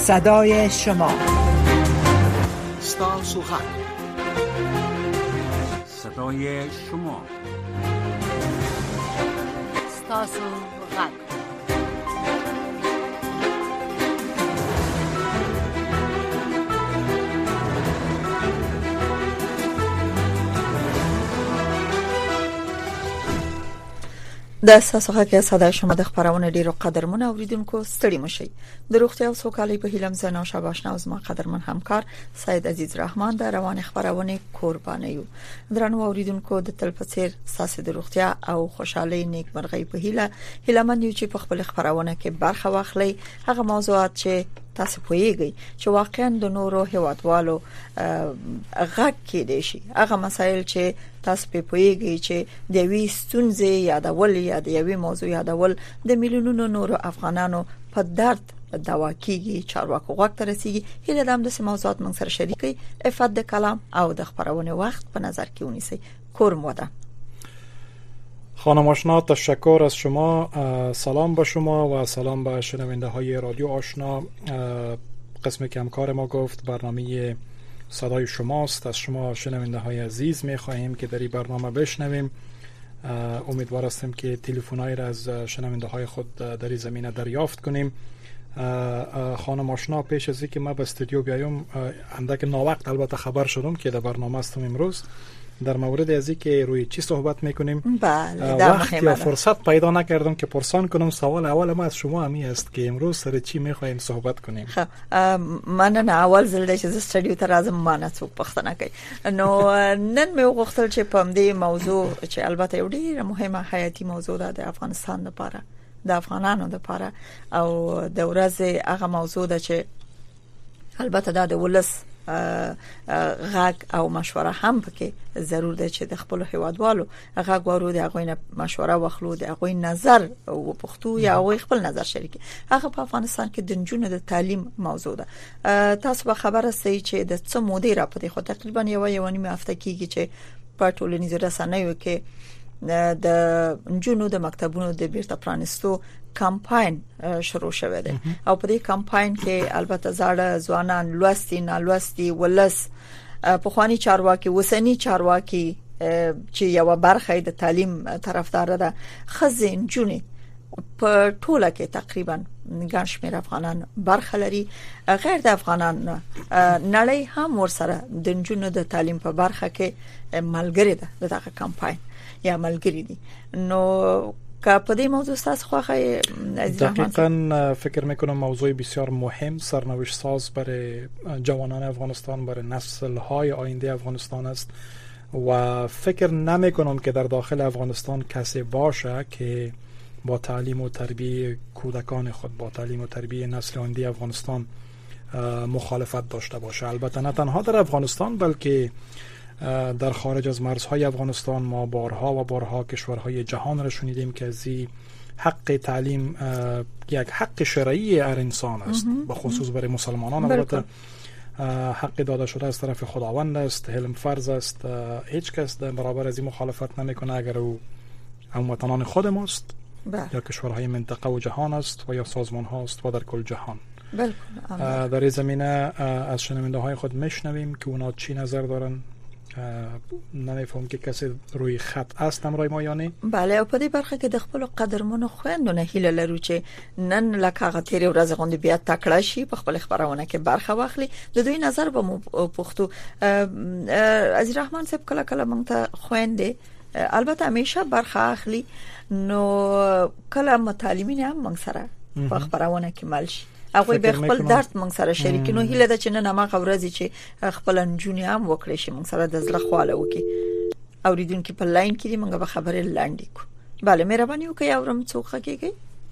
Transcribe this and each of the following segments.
صدای شما. ستاسو غږ، صدای شما. ستاسو غږ. د ساسوخه کې صدای شما د خبرونه ډیرو قدرمن اوریدونکو ستړي مشي د روغتیا او سوکالۍ په هیله زنه او شاباشنا او زما قدرمن همکار سید عزیز رحمان د روان خبرونه قرباني یو درنو اوریدونکو د تلپسیر ساسې د روغتیا او خوشحالي نیکمرغي په هیله من یو چې په خپل خبرونه کې برخه واخلي هغه موضوعات چې تاسو پوهیږئ چې واقعا د نورو هیوادوالو غږ کې دي شي هغه مسایل چې تاسو په پوهیږئ چې د وی ستونزې یادول یا د یوې موضوع یادول د میلیونونو نورو افغانانو په درد دوا کیږي چارواکو غوږ ته رسیږي هله د همداسې موضوعات موږ سره شریکي افاد د کلام او د خبرونه وخت په نظر کې ونیسئ کورم وده. خانم آشنا تشکر از شما، سلام به شما و سلام به شنونده های رادیو آشنا. قسم کمکار ما گفت برنامه صدای شماست، از شما شنونده های عزیز می خواهیم که در این برنامه بشنویم. امیدوار هستیم که تلفن‌هایی را از شنونده های خود در این زمینه دریافت کنیم. خانم آشنا پیش از اینکه ما به استودیو بیایم اندک ناوقت البته خبر شدم که در برنامه هستم امروز در مورد از اینکه روی چی صحبت میکنیم. وقت یا فرصت پیدا نکردم که پرسان کنم. سوال اول ما از شما همی است که امروز سر چی میخوایم صحبت کنیم. من نه اول زلده چې استودیو ته راځم ما نه څوک پښتنه کوي نو نن مې وغوښتل چې په دې موضوع چې البته یو ډېر مهمه حیاتي موضوع ده د افغانستان لپاره د افغانانو لپاره او د ورځې هغه موضوع ده چې البته د ولس غږ او مشوره هم پکې ضرور ده چې د خپل هیوادوالو غږ ورو د هغوی مشوره واخلو د هغوی نظر او پښتو یا هغوی خپل نظر شریکي. هغه په افغانستان کې د نجونو د تعلیم موضوع ده. تاسو به خبره سئ چې د څه مودې را پدې خو تقریبا یو نیمه هفته کېږي چې په ټولنیزو رسنیو کې د نجونو د مکتبونو د بیرته پرانستو کمپاین شروع شوه ده او په دې کمپاین کې البته زاړه ځوانان لوستي نالوستي ولس په خواني چارواکي وسنی چارواکي چې یو برخه د تعلیم طرفدار ده خزین جونې په ټوله کې تقریبا ګڼ شمېر افغانان برخه لري غیر د افغانان نړۍ هم ورسره د نجونو د تعلیم په برخه کې ملګری ده دغه کمپاین یا ملګری دي. نو که په دې موضوع تاسو خوښه دقیقاً فکر میکنم موضوع بسیار مهم سرنوشت ساز برای جوانان افغانستان برای نسل های آینده افغانستان است و فکر نمی کنم که در داخل افغانستان کسی باشه که با تعلیم و تربیت کودکان خود با تعلیم و تربیت نسل آینده افغانستان مخالفت داشته باشه. البته نه تنها در افغانستان بلکه در خارج از مرزهای افغانستان ما بارها و بارها کشورهای جهان را شنیدیم که از حق تعلیم یک حق شرعی هر انسان است، به خصوص برای مسلمانان البته حق داده شده از طرف خداوند است، علم فرض است، هیچ کس در برابر از این مخالفت نمیکنه اگر او هموطنان خود ماست یا کشورهای منطقه و جهان است و یا سازمان هاست و در کل جهان. در این زمینه از شنونده های خود میشنویم که اونا چی نظر دارن. نمیفهم که کسی روی خط است امرای ما یا نه. بله او په دې برخه کې د خپل قدرمنو خويندونه هیله لرو چې نن لکه غتیری ورځ غونډه بیا تکړه شي په خپل خبرونه کې برخه واخلي د دوی نظر به مو پښتو. عزیز رحمان صاحب کله کله مونږ ته خويندې البته همیشه برخه اخلي نو کله متعلمین هم مونږ سره په خبرونه کې مل شي هغه به خپل درد مونږ سره شریک نو هیله ده چې نن ما غوړځي چې خپل انجونی هم وکړي شي مونږ سره د زړه خواله وکي اوریدونکو په لاین کې مونږ به خبره لاندې کو. بله مهرباني وکړئ اورم څوک کېږي.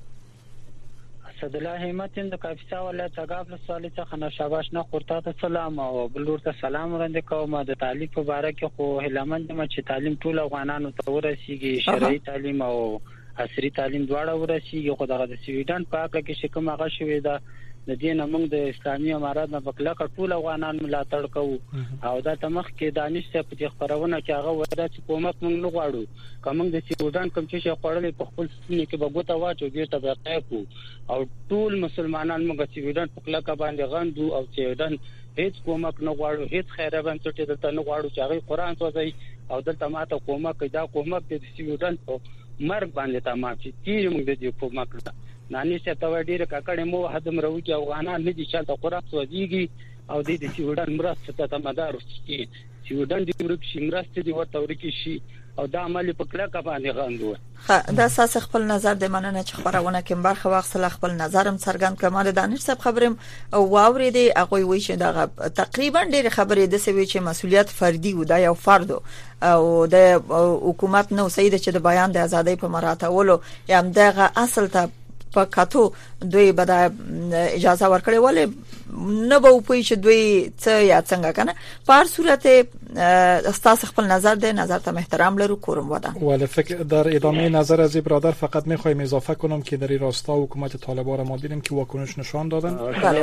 اسد الله همت د کاپیسا ولایت اګاف سوالي څخه نشاباش نه خورتا ته سلام او بلور ته سلام وړاندې کوم. د تعلیم په اړه کې خو هلمند ما چې تعلیم ټول افغانانو ته ورسیږي شرعي تعلیم او عصري تعلیم دواړه ورسیږي. خو دغه د سویډن په اړه کې شکم هغه شوې ده د دې نه موږ د اسلامي امارات نه بکله ټول افغانان ملاتړ کوو او دا تمخ کې دانش ته په خبرونه کې هغه ودا چې کومک موږ نه غواړو کوم د سیودان کوم چې خپلې په خپل سینې کې بغوته واچو ګیټه به کو او ټول مسلمانان موږ سیودان په کله کا باندې غندو او سیودان هیڅ کومک نه غواړو هیڅ خیره باندې ټټه دلته نه غواړو چې هغه قرآن توځي او دلته ماته کومک دا کومک د سیودان په مرګ باندې تمام چې تیر موږ د دې کومک نانی څه تا ډیره کاکړې مو هدم راوي چې افغانان نه دي چې قرآن توځيږي او د سیودان مرسته ته مدار شي سیودان د ورک شي مرسته دی ورته ورکی شي او دا عمل په کله کا باندې غندو دا اساس خپل نظر د مننه چې خبرونه کې برخه واخصله خپل نظرم څرګند کمال دانش صاحب خبرم او واورېدي هغه وی چې دا تقریبا ډېر خبرې د سوي چې مسولیت فردي و دا یو فرد او د حکومت نو سید چې د بیان د ازادۍ په مراتبولو یا دغه اصل ته په کاتو دوی به اجازه ورکړي ولې نه به پوي چې دوی څه یا څنګه کنه په هر صورت استاد خپل نظر ده نظر ته احترام لرو کوم ودا ولی فکر در ادامه نظر از برادر فقط میخوایم اضافه کنم که در این راستا حکومت طالبان را ما دیدیم که واکنش نشان دادن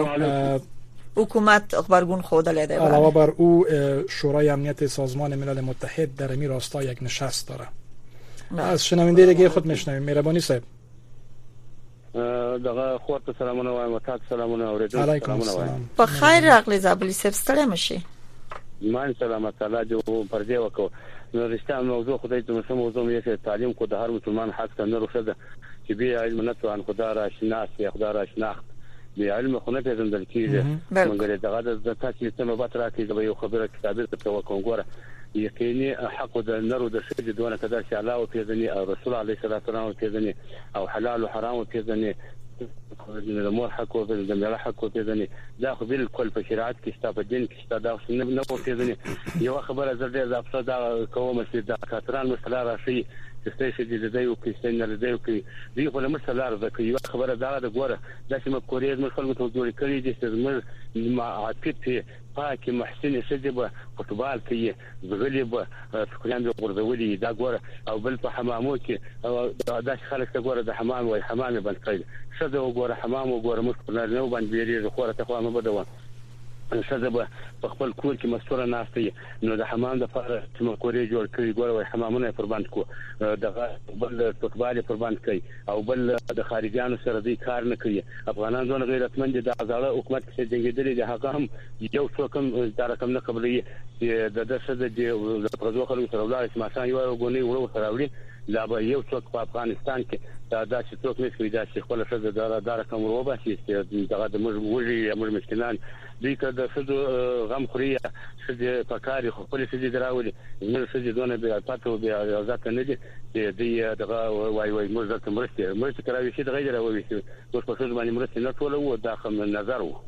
حکومت برگون خود لیده علاوه بر او شورای امنیت سازمان ملل متحد در این راستا یک نشست داره از شنونده دیگه خود میشنویم مهربانی صاحب دغه خورته سلامونه وایم تاسو سلامونه اوریدل علیکم السلام په خیر راغلی زابلی صاحب ستړی مشي مان سلامت الله دې پر دې وکړو نو رښتیا موضوع خدای ته مسلمان موضوع یې تعلیم کو د هر مسلمان حق ته نه روښده چې به علم نه تو ان خدای را شناخت خدای را شناخت به علم خو نه پیژندل کیږي مګر دغه د تاسو ته نوبت راکې د یو خبره کتابه ته وکړم ګوره یقیني حق د نرو د شې دونه کده چې الله او پیژني او رسول الله صلی الله علیه وسلم پیژني او حلال او حرام پیژني د مور حق او د مېړه حق پیژني دا خو بالکل په شریعت کې شته په دین کې شته دا نه پیژني یو خبره زړه د افسر دا کوم چې د کاتران مسله راشي چې څه دې د یو کې څنګه د یو کې دی په مسله راځي یو خبره دا د ګوره د چې مکورې د خلکو ته جوړ کړی دي چې ما عاطفه پاکي محسن سجبه فوتبال کې زغلبه فکران د غردولي دا ګوره او بل په حمامو کې دا خلک ته ګوره د حمام وای حمام باندې کړی شته ګوره حمام ګوره مشکل نه باندې بیري خو ته خو ما بدو شذبه په خپل کور کې مستوره ناشته نو د حمام د فار چې مکورې جوړ کړی ګوره وای حمامونه پر باندې کو دغه بل فوتبال پر باندې کوي او بل د خارجانو سره دې کار نه کوي افغانان ځون غیرتمند د ازاله حکومت کې جنگیدلې د حق هم یو څوکم دا رقم نه قبلې د دسه د پرځو خلکو سره ولای چې ماشان یو غونې ورو سره وړي لا به یو څوک په افغانستان کې دا چې څوک نشي دا چې خپل شته دا رقم ورو باسي چې دغه د موږ مشکلان دوی که د څه غم خوري چې په کاری خپل څه دراولي نو څه دونه به پاتو به ځکه نه دي چې دغه وای موږ د مرسته کوي چې دغه راوي چې اوس په څه باندې مرسته نه ټول وو دا خم نظر وو.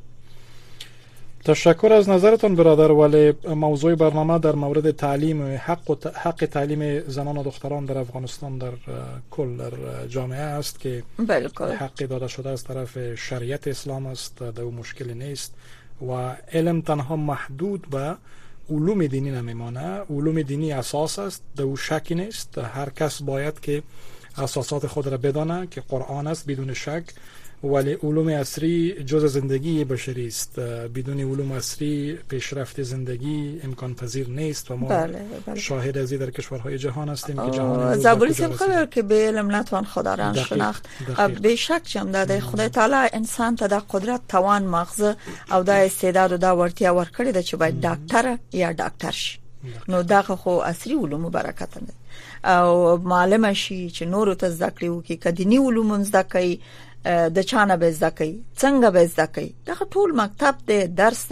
تشکر از نظرتون برادر. ولی موضوع برنامه در مورد تعلیم و حق تعلیم زنان و دختران در افغانستان در کل در جامعه است که حق داده شده از طرف شریعت اسلام است، در مشکل نیست و علم تنها محدود به علوم دینی نمیمانه. علوم دینی اساس است، در شکی نیست. هر کس باید که اساسات خود را بدانه که قرآن است بدون شک، ولی علوم عصری جز زندگی بشری است. بدون علوم عصری پیشرفت زندگی امکان پذیر نیست و ما شاهد از در کشورهای جهان هستیم که جهان زبوری سم خبر که به علم نتوان خدا را شناخت. به شک چم داده خدای تعالی انسان ته د قدرت توان مغز او د استعداد او د ورتیا ورکړي د چې باید ډاکټر یا ډاکټر شي. نو دا خو عصري علوم برکت نه او معلم شي چې نور ته ذکر وکي کديني علوم زده د چانه به زکای څنګه به زکای دا ټول مکتب د درس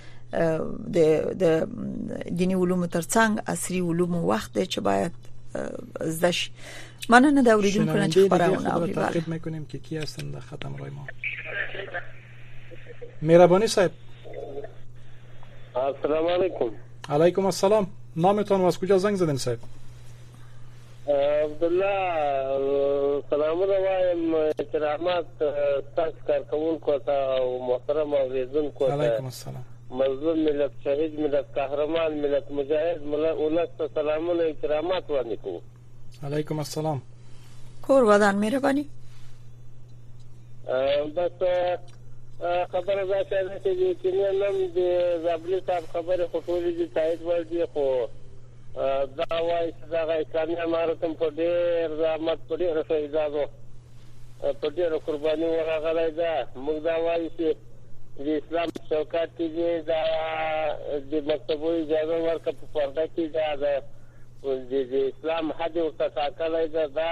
د دینی علوم ترڅنګ عصري علوم وخت چې باید زش مننه د اوریدونکو نه چې خبرونه اوري. تاکید میکنیم که کی هستن در خط امروی ما. مهربانی صاحب. السلام علیکم. علیکم السلام. نامتون و از کجا زنگ زدین صاحب؟ عبدالله سلامونه وایم احترامات تاسو کارکونکو ته او محترم اوریدونکو ته. علیکم السلام. مظلوم ملت، شهید ملت، قهرمان ملت، مجاهد ولس ته سلامونه احترامات وړاندې کوم. علیکم السلام. کور ودان مهرباني. بس خبره دا چې نن د زابلی صاحب خبره خطوري دي تایید وردي خو دا وایي چې دا اسلامي امارت په ډېر زحمت په ډېر فایده په ډېر قرباني ورغلی ده. موږ دا وایي چې د اسلام چوکاټ کې دا د مکتبو اجازه ورکړه په پرده کې دا د اسلام حد ورته ټاکلی ده. دا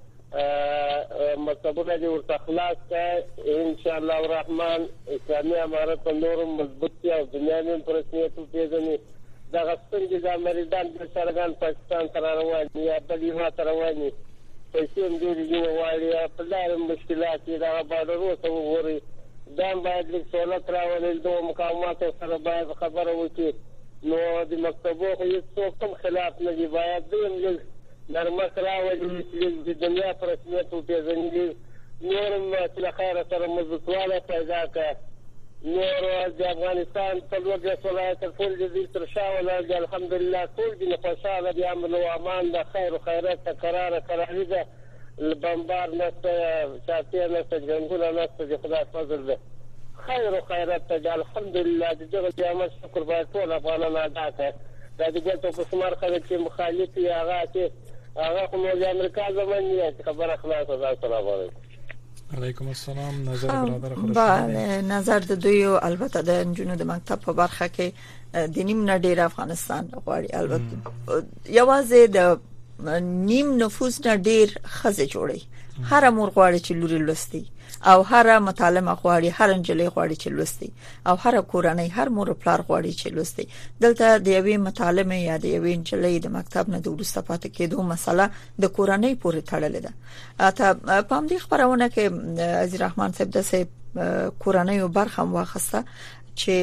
مکتبونه دې ورته خلاص کړه ان شاء الله الرحمن. اسلامي امارت په نورو مضبوط شي او دنیا هم په رسمیت وپېژني. دغه ستونزې د مریدان بېچارهګان پاکستان ته را روان دي یا بل هېواد ته روان دي، پیسې هم ډېرې ځینې غواړي، په لاره مشکلات دي. دغه بارډرو ته وګورئ، دا هم باید لږ سهولت راولي. دغو مقاماتو سره باید خبره وکړي. نو د مکتبو خو هېڅوک هم خلاف نه دي، باید دوی هم لږ نرمښت راولي، لږ د دنیا په رسمیت وپېژني، نور هم چې له خیره سره مضبوطوالی پیدا کړه. نور د افغانستان څلور دیرش ولایته ټول د دوی تر شا ولاړ دي، الحمدلله ټول دي خوشحاله دي، امن او امان ده، خیر و خیرات ته کراري ده، بمبار نشته، چاپېر نشته، جنګونه نشته، د خدای فضل ده، خیر و خیرات ته ده، الحمدلله. د دغه نعمت شکر باید ټول افغانان ادا کړي. دا د ګټو په شمار خلک چې مخالف وي هغه خو نو د امریکا زمن دي. خبره خلاصه ده. السلام علیکم. علیکم السلام. نظر برادر خوش. بله، نظر د دوی او البته د نجونو د مکتب په برخه کې د نیم نه ډیر افغانستان غواړي. البته یوازې د نیم نفوس نه ډیر خزه جوړي. هر مور غواړي چې لوري لوستي او هر مطالعه غواړي، هر انجلۍ غواړي چې لوستي او هر کورنۍ، هر مور پلار غواړي چې لوستي. دلته د یوې مطالعه یا د یوې انجلۍ د مکتب نه د وروسته پاتې کېدو مسله د کورنۍ پورې تړلې ده. اته په همدې خبرونه کې عزیز رحمان صاحب د سه کورنۍ او برخه واخسته چې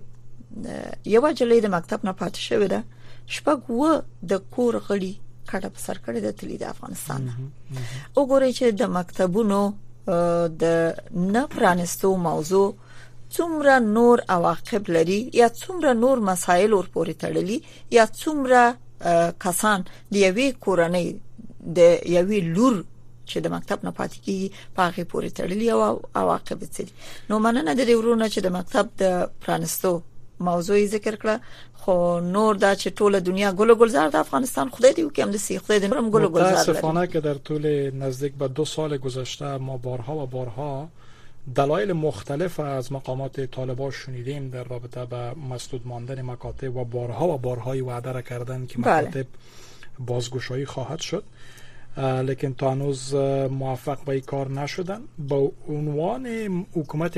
یو انجلۍ د مکتب نه پاتې شوې ده، شپږ و د کور غړي کډه په سر کړې ده تللی د افغانستان. وګورئ چې د مکتبونو د نه پرانستو موضوع څومره نور عواقب لري یا څومره نور مسایل ور پورې تړلي یا څومره کسان د یوې کورنۍ د یوې لور چې د مکتب نه پاتې کیږي په هغه پورې تړلي او عواقب څه دي. نو مننه د ورونو چې د مکتب د پرانستو موضوع ذکر کړه، خو نور دا چې ټوله دنیا ګل ګلزار د افغانستان خدای دی وکم د سی خدای دی نورم ګل ګلزار. متاسفانه که در طول نزدیک به 2 سال گذشته ما بارها و بارها دلایل مختلف از مقامات طالبان شنیدیم در رابطه با مسدود ماندن مکاتب و بارهای وعده را کردن که مکاتب بازگشایی خواهد شد، لیکن تا هنوز موفق به این کار نشدن. با عنوان حکومت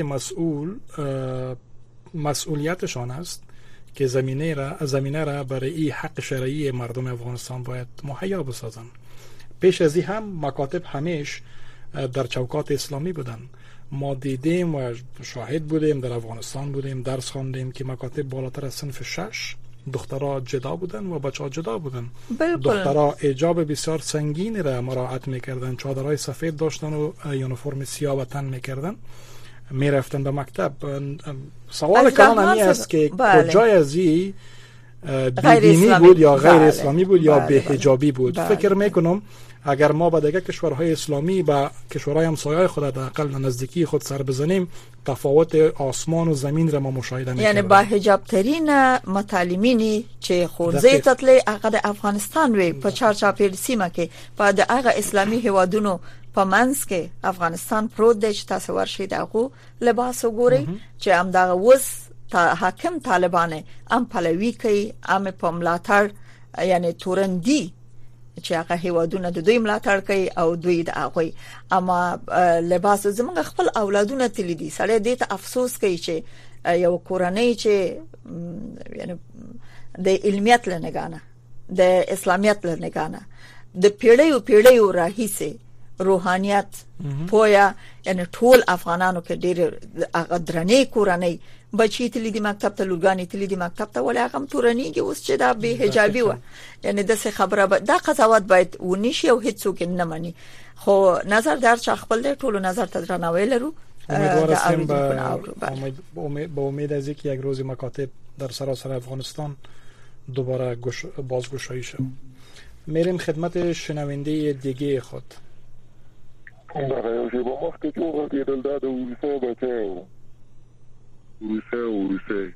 مسئولیتشان است که زمینه را برای این حق شرعی مردم افغانستان باید مهیا بسازند. پیش از این هم مکاتب همیش در چوکات اسلامی بودن. ما دیدیم و شاهد بودیم، در افغانستان بودیم، درس خواندیم که مکاتب بالاتر از صنف 6 دخترها جدا بودن و بچه‌ها جدا بودن. دخترها حجاب بسیار سنگین را مراعات میکردن، چادرهای سفید داشتن و یونیفرم سیاه تن میکردن، میرفتن به مکتب. سوال کلان همی است که کجای از این بیدینی بود یا غیر اسلامی بود یا به حجابی بود. فکر میکنم اگر ما با دیگه کشورهای اسلامی با کشورهای همسایه خود در اقل نزدیکی خود سر بزنیم، تفاوت آسمان و زمین را ما مشاهده میکنیم. یعنی با حجاب ترین متعلمینی چې خورزه تطلی هغه افغانستان وي په چارچاپیر سیمه کې په دغه اسلامي هیوادونو په منځ کې افغانستان پروت دی چې تاسو ورشي دغه لباس وګورئ چې هم دغه وس حاکم طالبان هم پلوي کوي، هم په ملاتړ یعنی تورندي چې هغه هیوادونه د دوی ملاتړ کوي او دوی د هغه اما لباس زموږ خپل اولادونه تللی دي. سړی دې ته افسوس کوي چې یو کورنۍ چې یعنی د علمیت لنګانه د اسلامیت لنګانه د پیړیو راهیسه روحانيت پویا یعنی ټول افغانانو کې ډېر درنې کورنۍ بچی تللی دی مکتب ته، لورګانی تللی دی مکتب ته، ولې هغه تورنیږي اوس چې دا به حجابي و. یعنی د څه خبره دا قضاوت باید ونشي او هیڅوک نه مانی. خو نظر در چا خپل دی، ټولو نظر ته درناوی لرو. امیدوارم با امید از اینکه یک روز مکاتب در سراسر افغانستان دوباره بازگشایی شد. میریم خدمت شنونده دیگه خود. با وقتی که دلداد و ویسا بچه روسه.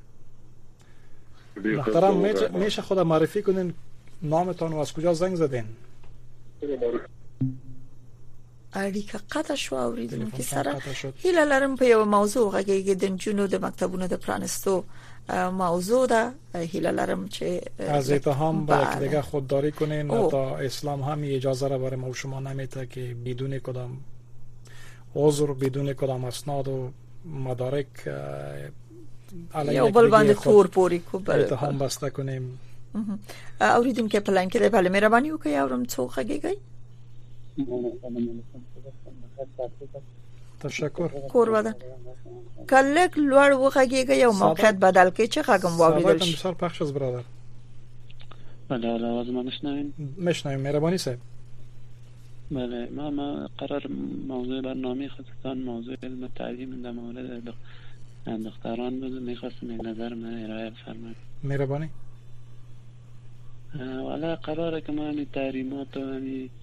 محترم میشه خود معرفی کنین نامتان و از کجا زنگ زدین؟ اړیکه قطع شو اوریدونکو سره هیله لرم په یو موضوع غږیږي د جنونو د مکتبونو د پرانستو موضوع ده. هیله لرم چې از اتهام به یکدیگر خودداری کنین. تا اسلام هم اجازه را برای ما شما نمیده که بدون کدام عذر بدون کدام اسناد و مدارک یو بل باندې تور پوری کو اتهام بسته کنیم. اوریدونکو په لنک کې بل مهرباني وکړئ اورم څو غږیږي. تشکر. قربان. کلک لوړ وغږیږي یو موقعیت بدل کې چې غږم واوریدل شي. بسیار پخش از برادر. بله آواز ما میشنویم. مهربانی صاحب. بله ما قرار موضوع برنامه خودتان موضوع علم تعلیم در مورد دختران بود. میخواستم نظر من ارائه بفرمایید. مهربانی. والا قراره که ما تحریمات و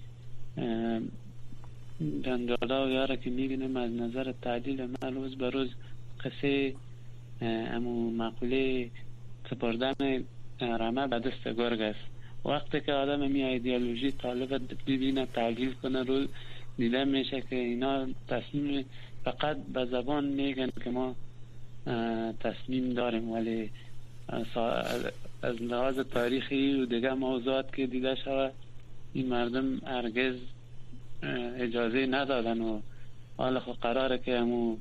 جنجالا و یاره که میبینیم از نظر تعدیل ما روز به روز قصه امو مقوله سپردن رمه به دست گرگ است. وقتی که آدم می ایدئولوژی طالب ببینه تعدیل کنه روز دیده میشه که اینا تصمیم فقط به زبان میگن که ما تصمیم داریم، ولی از لحاظ تاریخی و دیگه موضوعات که دیده شود این مردم هرگز اجازه ندادن و حالا خب قراره که همون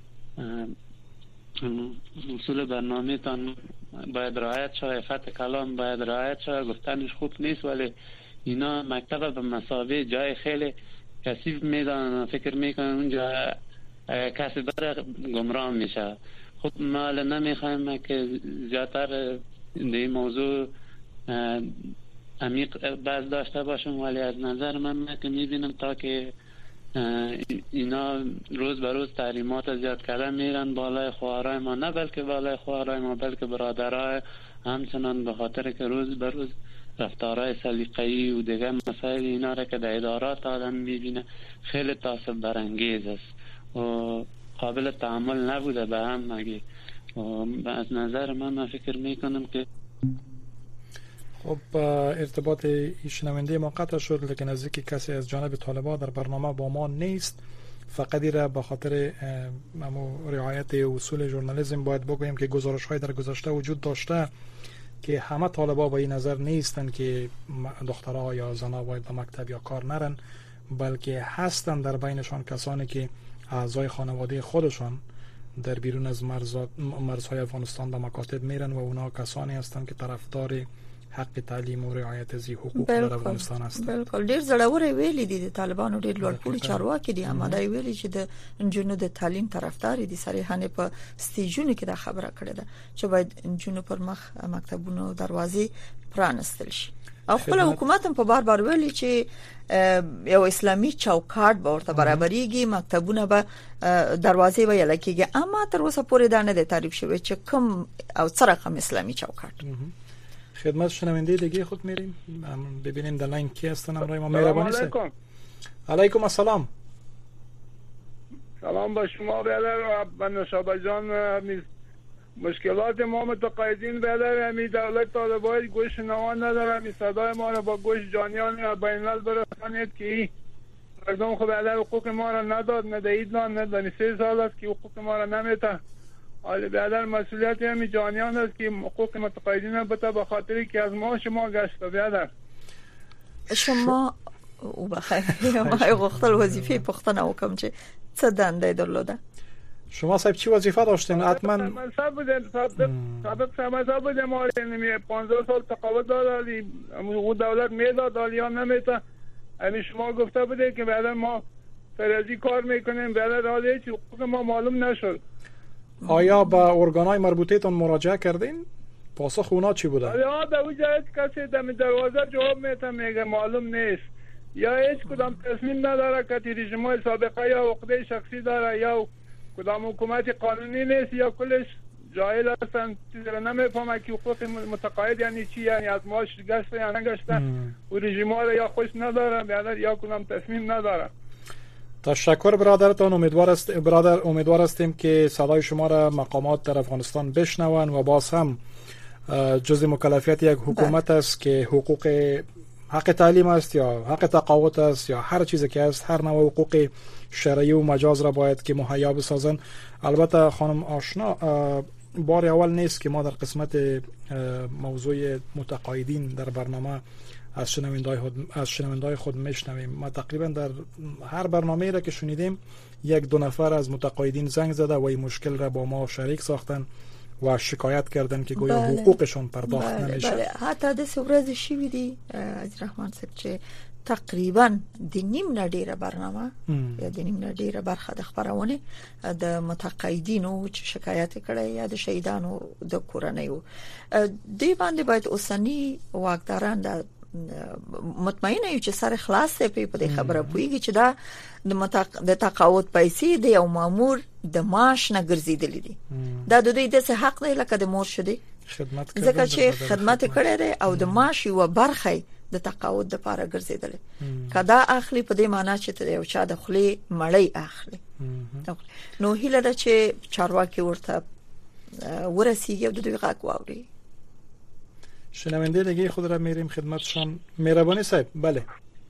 اصول برنامه تان باید رعایت شود، عفت کلام باید رعایت شود. گفتنش خوب نیست ولی اینا مکتب به مسابقه جای خیلی کثیف میدانن، فکر میکنن اونجا کسی بره گمراه میشه. خب ما نمیخوایم که زیادتر این موضوع عمیق بحث داشته باشم، ولی از نظر من که میبینم تا که اینا روز به روز تحریمات زیاد کردن میرن بالای خواهرای ما، نه بلکه بالای خواهرای ما بلکه برادرای همچنان، به خاطر که روز به روز رفتارهای سلیقه‌ای و دیگه مسائل اینا را که در ادارات آدم میبینه خیلی تعصب برانگیز است و قابل تحمل نبوده به هم مگه. از نظر من فکر میکنم که خب ارتباط شنونده ما قطع شد، لیکن از اینکه کسی از جانب طالبان در برنامه با ما نیست، فقط را به خاطر رعایت اصول ژورنالیسم باید بگویم که گزارش‌های در گذشته وجود داشته که همه طالبان با این نظر نیستن که دخترها یا زنها باید به مکتب یا کار نرن، بلکه هستن در بینشان کسانی که اعضای خانواده خودشان در بیرون از مرزهای افغانستان به مکاتب میرن و اونا کسانی هستند که طرفدار حق تعلیم و رعایت از حقوق در افغانستان هستند. بالکل ډیر زړور ویلي دي طالبانو، ډیر لوړپوړي چارواکي دي، اما دا ویلي چې د جنونو د تعلیم طرفدار دي. صریحانه په سټیجونو کې دا خبره کړې ده چې باید جنونو پر مخ مکتبونو دروازې پرانستل شي. او خپل حکومت هم په بار ویلي چې یو اسلامي چوکاټ به ورته برابرېږي، مکتبونه به دروازې ویل کېږي، اما تر اوسه پورې دا نه دی تعریف شوی چې کوم او څه رقم اسلامي چوکاټ. خدمت شنونده دیگه خود میریم ببینیم در لاین کی هستن. امروز ما مهربانی سه. علیکم السلام. سلام با شما برادر و نوشابه جان. مشکلات ما متقاعدین برادر، همی دولت طالبان گوش نوان نداره، همی صدای ما رو با گوش جانیان و بینال برسانید که مردم خب برادر حقوق ما رو نداد، ندهید نه 3 سال است که حقوق ما رو نمیده. حالا برادر مسئولیت همی جانیان است که حقوق متقاعدین بته به خاطری که از ما شما گشته برادر. شما او بخیر ما غوښتل وظیفه پښتنه وکم چې څه دنده درلوده. شما صاحب چی وظیفه داشتین؟ حتما سابق سمسا بودم، ما 15 سال تقاعد دادیم، او دولت میداد یا نمیده. یعنی شما گفته بوده که بعدا ما فرضی کار میکنیم، بعدا هیچ حقوق ما معلوم نشد. آیا به ارگانهای مربوطه تان مراجعه کردین؟ پاسخ اونا چی بوده؟ یا به اونجا هیچ کسی دم دروازه جواب میگه معلوم نیست، یا هیچ کدام تصمیم نداره که رژیم سابقه یا عقده شخصی داره، یا کدام حکومت قانونی نیست، یا کلش جاهل هستن، چیزی نمیفهمه که حقوق متقاعد یعنی چی، یعنی از معاش گشته یا نگشته و رژیم ها یا خوش نداره یا کدام تصمیم نداره. تشکر برادرتان. امیدوار هستیم که صدای شما را مقامات در افغانستان بشنوند و باز هم جزء مکلفیت یک حکومت است که حقوق حق تعلیم است یا حق تقاعد است یا هر چیزی که است، هر نوع حقوق شرعی و مجاز را باید که مهیا بسازن. البته خانم آشنا، بار اول نیست که ما در قسمت موضوع متقاعدین در برنامه از شنوندای خود میشنویم. ما تقریبا در هر برنامه را که شنیدیم 1-2 نفر از متقاعدین زنگ زده و این مشکل را با ما شریک ساختن و شکایت کردن که گویا حقوقشون پرداخت نمیشه. بله، حتی د ورځې شوی دی از رحمان صاحب چې تقریبا د نیم نه ډیره برنامه یا د نیم نه ډیره برخه د خبرونه د متقاعدینو چې شکایت کړي یا د شهیدانو د کورنیو دی باندې باید اوسنی واکداران د مطمئنه یو چې سره خلاص په دې خبره پويږي چې دا د تقاعد پیسې د یو مامور د معاش نه ګرځیدلې دي. دا د دې د حق دی لکه د مور شدي خدمت کوي ځکه چې خدمت کړي دي او د معاش یو برخه د تقاعد لپاره ګرځیدل. کدا اخلي په دې معنی چې ته یو چا د خلی مړی اخلي. نو هیله ده چې چارواکي ورته ورسیږي او د دوی غږ واوري. شنونده دیگه خود را میریم خدمتشان. مهربانی صاحب. بله.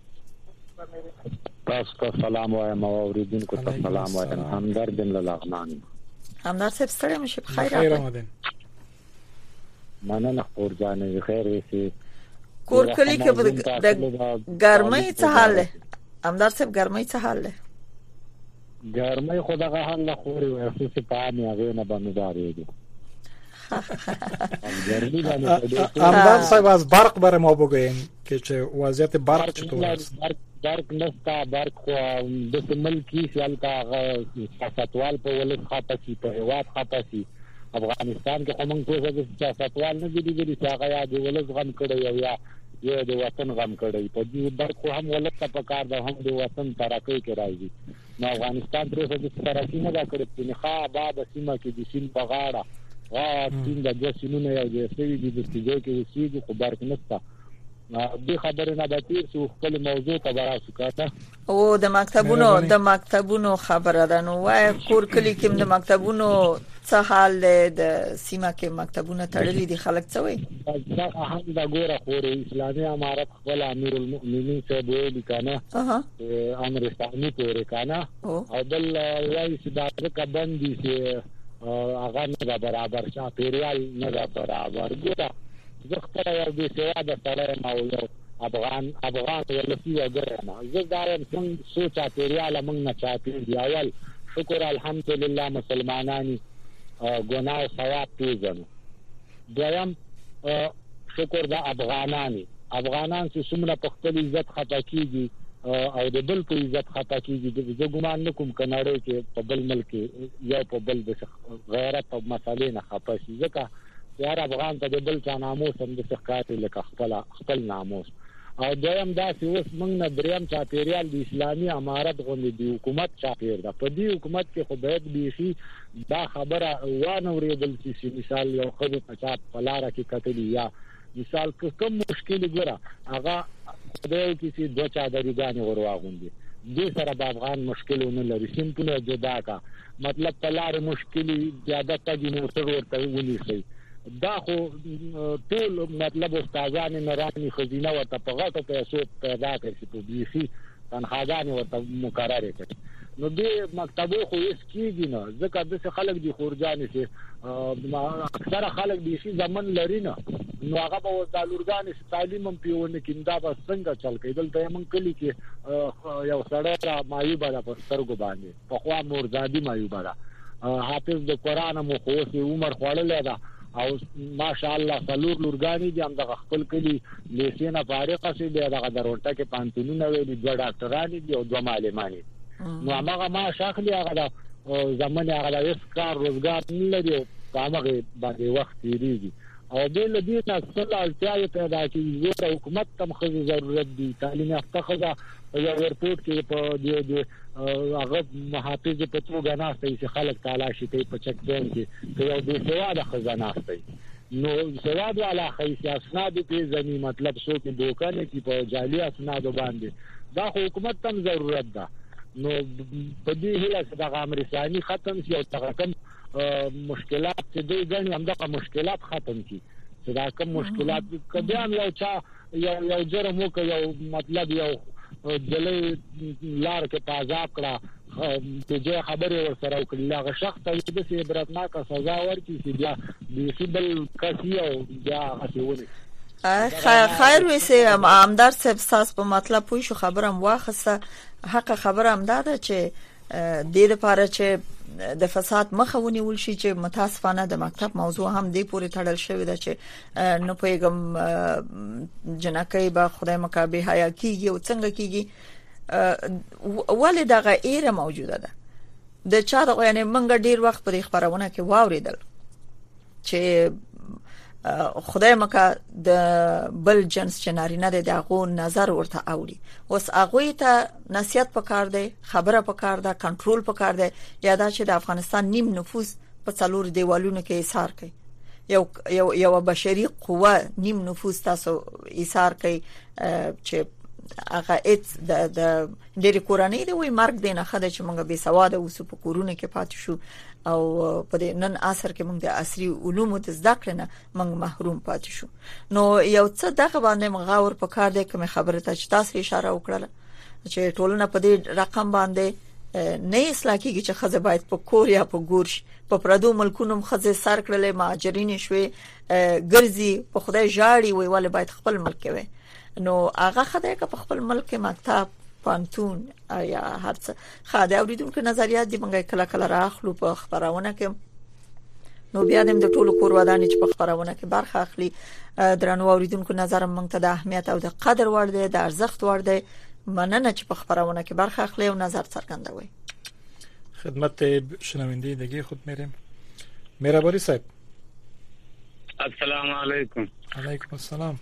تاسو سلام وایم او اوریدونکو ته سلام وایم. همدرد بن لغمان. همدرد صاحب ستړي مشه بخیر. خیر آمدین. مننه خور جانې خیر اوسې. کور کلی کې د ګرمۍ څه حال ده؟ همدرد صاحب ګرمۍ څه حال ده؟ ګرمۍ خو دغه حال نه خوري او څه په امي هغه نه باندې دارېږي. همدرد صاحب از برق برای ما بگوین که چه وضعیت برق چطور است؟ برق نستا، برق خو د ملکی سیال کا سیاستوال په ولس خاطی په هواد خاطی افغانستان کې کوم څه د سیاستوال نه دي چې هغه یا د ولس غم کړی یا د وطن غم کړی. په دې برق خو هم ولس ته پکار ده، هم د وطن ترقی کې راځي. نو افغانستان تر اوسه د ترقی نه دا کړی چې نه آباد سیمه کې د سین په غاړه سین د د سینونو یو د سوي د استیجو کې وسیږي خو برق نشته. دې خبره نه د تیر څو خپل موضوع ته براسو کاته او د مکتبونو خبره ده. نو وای کور کلی کې د مکتبونو څه حال د سیمه کې مکتبونه تړلي دي خلک څه وایي؟ دا هم دا ګوره خو اسلامي امارت خپل امیر المؤمنین څخه ویل کنه امر ثاني پورې کنه او بل وایي چې دا کبن دي چې هغه نه برابر شاه پیریال نه برابر. ګوره زخته یو د سیاده سره مولو افغان ولسی وګرما زه دا یم سوچا پیریال موږ نه چاپی دی. اول شکر الحمدلله مسلمانانی ګناه ثواب پیژنو. دویم شکر د افغانان چې څومره په خپل عزت خطا کیږي او د بل په عزت خطا کیږي. زه ګمان نکوم کناړي کې په بل ملک یا په بل د غیرت او مسالې نه خطا شي ځکه یار افغان ته د بل چا ناموس هم د ثقافت لکه خپل ناموس. او دویم دا چې اوس موږ نه دریم چاپیریال د اسلامي امارت غوندې د حکومت چاپیر ده. په دې حکومت کې خو باید بیخي دا خبره وانه ورېدل چې مثال یو خبره په چا په لاره کې کتلی یا مثال کوم مشکل ګره هغه خدای کې چې دوه چادرګانې ورواغوندي دې سره د افغان مشکلونه لري. سیمپل جدا کا مطلب په لار مشکلي زیاده تګي موټر ورته ونیسي. دا خو ټول مطلب استادان نراني خزینه ورته په غاټو پیسو پیدا کړي په بیخي تنخواګان ورته مقرره کړي. نو دې مکتبو خو هیڅ کیږي نه ځکه د خلک دي خورجانې چې اکثره خلک بیخي ځمن لري نه. نو هغه به د لورګانې تعلیم هم پیونه کیندا به څنګه چل کېدل. ته من کلی کې یو سړی را مایوبه ده په سترګو باندې په خوا مورزادي مایوبه ده حافظ د قرآن مو خو عمر خوړلې ده او ماشاءالله څلور لورګانی دي هم د خپل کلی لیسینه فارغه سي دغه دروټه کې پانتونونه ویلي دوه ډاکټرانی دي او دوه معلمانی. نو هغه ما شاخلي هغه زمونه هغه هیڅ کار روزګار نه لري په هغه باندې وخت تیریږي او بل دې تاسو اړتیا پیدا کیږي. زه حکومت ته خو ضرورت دي تعلیم یافته خزه یو ورپورټ کې په دې هغه محافظ په توګه ناشته چې خلک تعالی شي په چک پوینټ کې یو د سواده خزانه ناشته. نو سواد والا خیسي اسناد په ځنی مطلب څوک دوکانه کې په جعلي اسناد باندې دا حکومت ته ضرورت ده. نو په دې هله چې د امریکایي ختم شي او ترکم مشکلات چې دوی ګڼي همدغه مشکلات ختم شي چې دا کوم مشکلات کبه هم یو چا یو جرم وکړ یو مطلب یو دلې لار کې پازاب کړه چې خبره ورسره وکړه هغه شخص ته د عبرتناکه سزا ورکړي چې بیا د سیبل کسي او بیا غوښونه خیر وسه امدار صاحب تاسو په مطلب پوه شو خبرم واخصه حق خبرم داده چې د دې لپاره چې د فساد مخاوني ولشي چې متاسفانه د مکتب موضوع هم دې پورې تړل شوی ده چې نو پیغام جنکې به خدای مکابه حیا کیږي او څنګه کیږي ولې دغه ایره موجوده ده د چا د یعنی منګ ډیر وخت په خبرونه کې واوریدل چې خدای مکه د بل جنس چنارینه د دغه نظر ورته اوري اوس هغه ته نصیحت پکار دی خبره پکار ده کنټرول پکار دی یا دا چې د افغانستان نیم نفوس په څلور دیوالونو کې ایثار کوي یو بشري قوه نیم نفوس تاسو ایثار کوي چې هغه د ډېر کورنۍ دی وي مرګ دینه خدای چې موږ به سواده اوسو په کورونه کې پاتې شو او په نن عصر کې موږ د عصري علومو د زده کړې نه موږ محروم پاتې شو نو یو څه دغه باندې مغاور په کار دی کوم خبره ته چې تاسو اشاره وکړه چې ټولنه په دې رقم باندې نه اصلاح کیږي چې خزه باید په کور یا په ګورش په پردو ملکونو خزه سر کړلې مهاجرین شوي ګرځي په خدای جاړي وي ولې باید خپل ملک وي نو هغه خدای که په خپل ملک مکتب پانتون یا هر څه خدای اوریدونکو نظریات دی موږ کله کله راخلو په خبرونه کې نو بیا د ټولو کور ودانې چې په خبرونه کې برخه اخلي درنو اوریدونکو نظر موږ ته د اهمیت او د قدر وړ دی د ارزښت وړ دی مننه چې په خبرونه کې برخه اخلي او نظر څرګندوي خدمت شنوندگی خود میریم مهربانی صاحب السلام علیکم علیکم السلام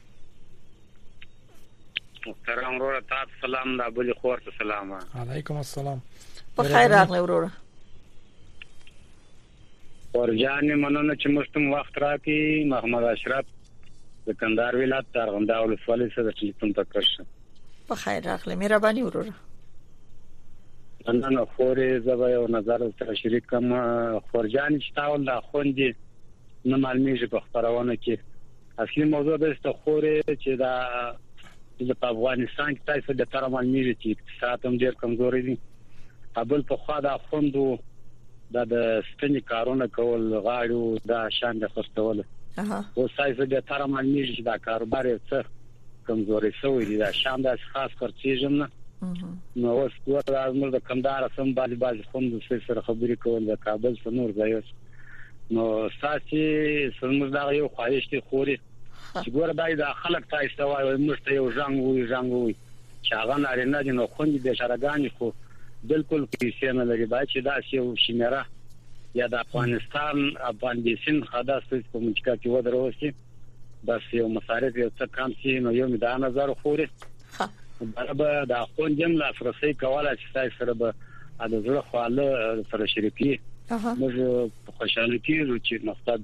محترم وروره تاسو سلام دا بل خور ته سلام علیکم السلام په خیر راغلی وروره ورجانې مننه چې مستم وخت راکې محمد اشرف د کندهار ولایت ترغنده ولسوالۍ څخه د ټلیفون تکرشه په خیر راغلی مهرباني وروره نن خورې زبا یو نظر سره شریک کوم خورجان چې تاول د خوندې نه معلومیږي په خبرونه کې اصلي موضوع د خورې چې دا په افغانستان کې تاسو د تر معلومیږي چې اقتصاد هم ډیر کمزوري دي قبل په خوا د خوندو د ستنې کارونه کول غاړو دا شان د خرڅول او تاسو د تر معلومیږي چې دا کاروبار څه کمزوري شوی دي دا شان د خاص خرڅېږم نه نو اوس ورته د کندهار سم باز خوند سره خبرې کول د کابل څخه نور ځای نو ساسي سمز دا یو خواهش دي خوري چې ګوره دای د خلک تاسو وایي مشته یو ژوند وي چې هغه نارینه دي نو خوندې د شرګانی خو بالکل پیسې نه لري باید چې دا یو شمیره یا د افغان بیسین خداسته په منځکا کې ودروسي بس یو مصارف یو څه کم شي نو یو د نظر خوري برابر د خوندم لاسرسي کولای چې تاسو سره به د زړه خواله سره شریکي موږ خوشاله کیږو چې مقصد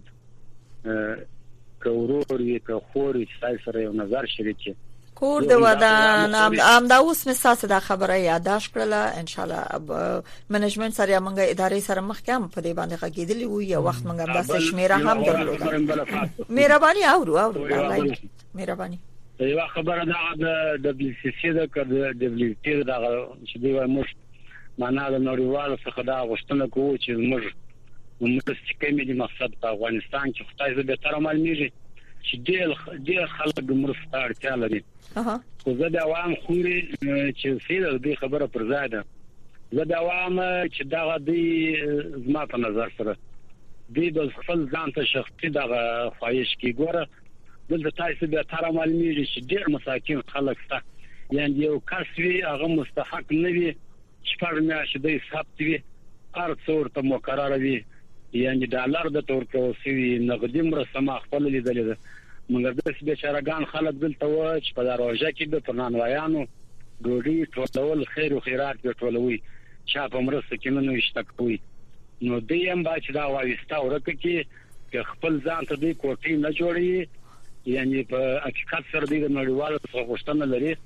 کورور یې که خوري تاسو سره یو نظر شریکي کور د ودان ام دا اوس مساسه د خبره یاداش کړله ان شاء الله منیجمنت سره موږ ادارې سره مخکم په دې باندې غږیدلی وي یو وخت موږ داسې شمیره هم درلوده مهرباني اورو مهرباني یو خبره دا د دبليو د دبليو دا چې دی موږ معنا د نړیوالو څخه دا غوښتنه کوو چې موږ کومې د مقصد په افغانستان کې خدای دې تر معلومیږي چې ډېر خلک مرسته اړتیا لري خو زه د عوام خوري چې سیده دې خبره پر ځای ده زه د عوام چې دا غدي زما په نظر سره دې د خپل ځان ته شخصي دغه خواهش کې ګوره دلته تاسو به تر معلومیږي چې ډېر مساکین خلک شته یعنی یو کس وی هغه مستحق نه وي چې پر میاشت دې ثبت وي هر څور ته مقرره وي یعنی ډالر د تور کوسي نقدي مرسته خپل لیدل ده موږ د بیچارهګان خلک دلته و چې په دروازه کې د پرنانوایانو ډوډۍ ټولول خیر او خیرات به ټولوي چا په مرسته کې نه نشته کوي نو دې هم باید دا وایستا ورکه کې خپل ځان ته دې کوټي نه جوړي یعنی په حقیقت سره دې نړیوالو څخه غوښتنه لري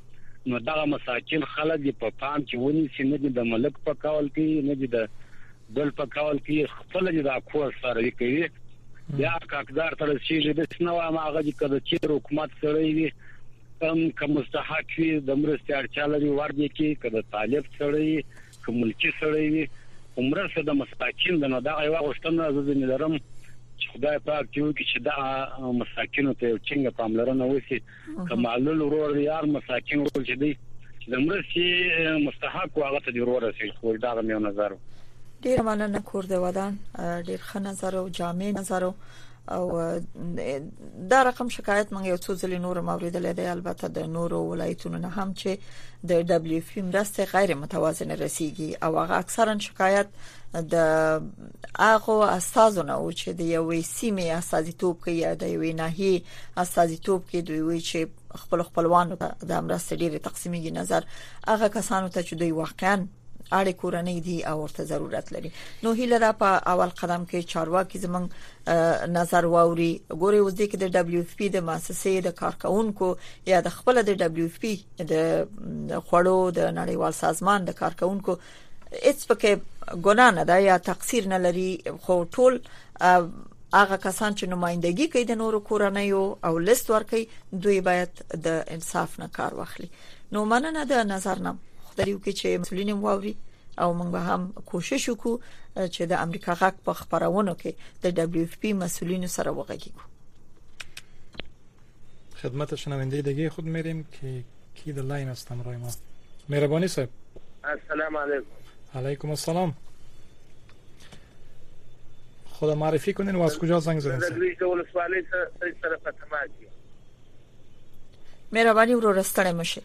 نو دا مساکین خلک په پام کې ونی چې نه د ملک په کول کې نه د بل په کول کې خپل د کور سره کوي یا کاکدار تر شي د سنو هغه د چې حکومت سره وي کوم مستحق وي د مرستې اړتیا لري ورته کې کله طالب سره وي کوم ملکی سره وي عمره سره د مساکین د نه دا یو غوښتنه زه لرم خدای پاک چې دا مساکینو ته څنګه پاملرنه وشي کمالل ورور یار مساکین ورول چې دی د مرستې مستحق واغه ته ورور شي خو دا مې نظر ډیر مننه کور د ودان ډیر ښه نظر او جامع نظر او دا رقم شکایت مونږ یو څو ځله نور موریدلې دی البته د نورو ولایتونو نه هم چې د دبليو اف مرسته غیر متوازن رسیږي او هغه اکثرا شکایت د هغه اساسونه او چې د یوې سیمې اساسیتوب کوي یا د یوې ناحیې اساسیتوب کوي دوی وی چې خپلوانو ته د مرسته ډیره تقسیمي نظر هغه کسانو ته چې دوی واقعا اړ کورنۍ دي او ورته ضرورت لري نو هیله را په اول قدم کې چارواکي زمنګ نظر واوري ګوري اوس د دبليو اف پی د مؤسسې د کارکونکو یا د خپل د دبليو اف پی د خوړو د نړیوال سازمان د کارکونکو هیڅ پکې ګناه نه ده یا تقصیر نه لري خو ټول هغه کسان چې نمائندګي کوي د نورو کورنیو او لیست ورکوي دوی باید د انصاف نه کار واخلي نو مننه د نظر نه خدایو کې چې مسؤلین واوري او موږ به هم کوشش وکړو چې د امریکا غاک په خبرونو کې د دبليو اف پی مسؤلین سره وغږیږو خدمت شنوندگی خود میریم که کی در لاین هستم رای ما مهربانی صاحب السلام علیکم علیکم السلام خدا معرفی کنین و از کجا زنگ زدین زدگوی که ولسوالی سر فتماتی مهربانی ورو رستنه مشه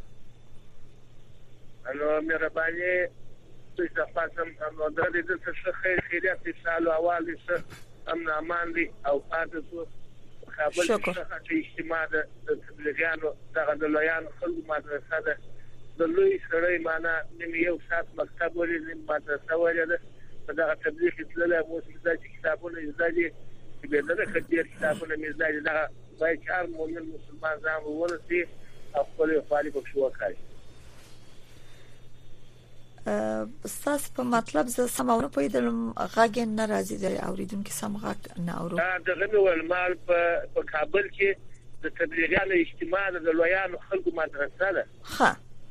نو مهرباني چې تاسو هم د دې څه خیریت انشاءالله اول څه امن امان دي او تاسو خپل چې اجتماع د تبلیغیانو دغه د لویان خلک مدرسه ده د لوی سره معنا نیم یو سات مکتب ولې نیم مدرسه ولې ده دغه تبلیغ تلله مو چې کتابونه زدي چې به دغه کډیر کتابونه مې زدي دا باید هر مؤمن مسلمان ځان ورسي خپل فعالی بخښو کوي استاد په مطلب ز سماونه پېدلم غاګ نه راځي د اوریدونکو سم غاګ نه اورو دغه ول مال په کابل کې د تبلیغیانو اجتماع د لویانو خلکو مدرسه ده ها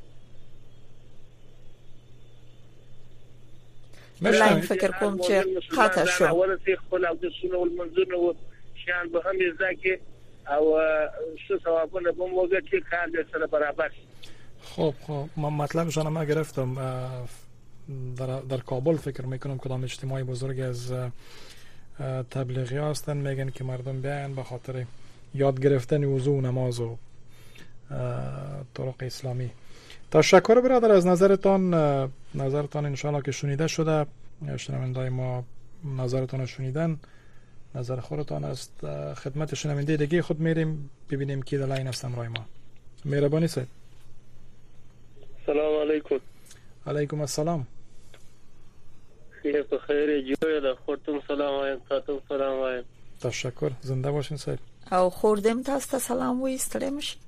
ملاین فکر کوم چې قاطع شو ورته خپل او د سونو المنځونه شان به هم ځکه او څه ثوابونه به موږ کې کار سره برابر خب مطلب شما ما گرفتم در کابل فکر میکنم کدام اجتماعی بزرگ از تبلیغی هستن میگن که مردم بیاین به خاطر یاد گرفتن وضو و نماز و طرق اسلامی تشکر برادر از نظرتان انشاءالله که شنیده شده شنوندای ما نظرتان شنیدن نظر خودتان است خدمت شنونده دیگه خود میریم ببینیم کی در لاین هستم رای ما مهربانی صاحب السلام علیکم علیکم السلام خیر په خیر جوړه ده خورتم سلام وایم تاسو سلام وایم تشکر زنده باشین صاحب او خوردم تاسو ته سلام وې ستړي مشي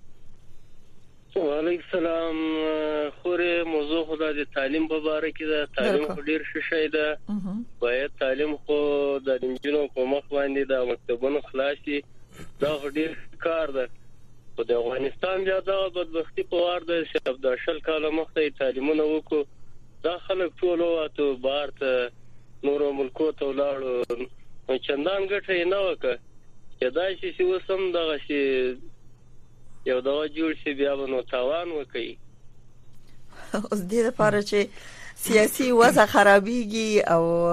وعلیکم السلام خوره موضوع خدا د تعلیم په اړه کې ده تعلیم ډیر شې ده باید تعلیم خو د انجینو په مخ باندې د مکتبونو خلاصي دا ډیر کار ده په د افغانستان بیا دا بدبختی په وار د شپ د شل کاله مخته تعلیمونه وکړو دا خلک ټول واته بهر ته نورو ملکو ته ولاړو چندان ګټه نه وکړه چې دا شي وسم دغه شي یو دا جوړ شي بیا نو تاوان وکړي اوس دې لپاره چې سیاسي وضع خرابېږي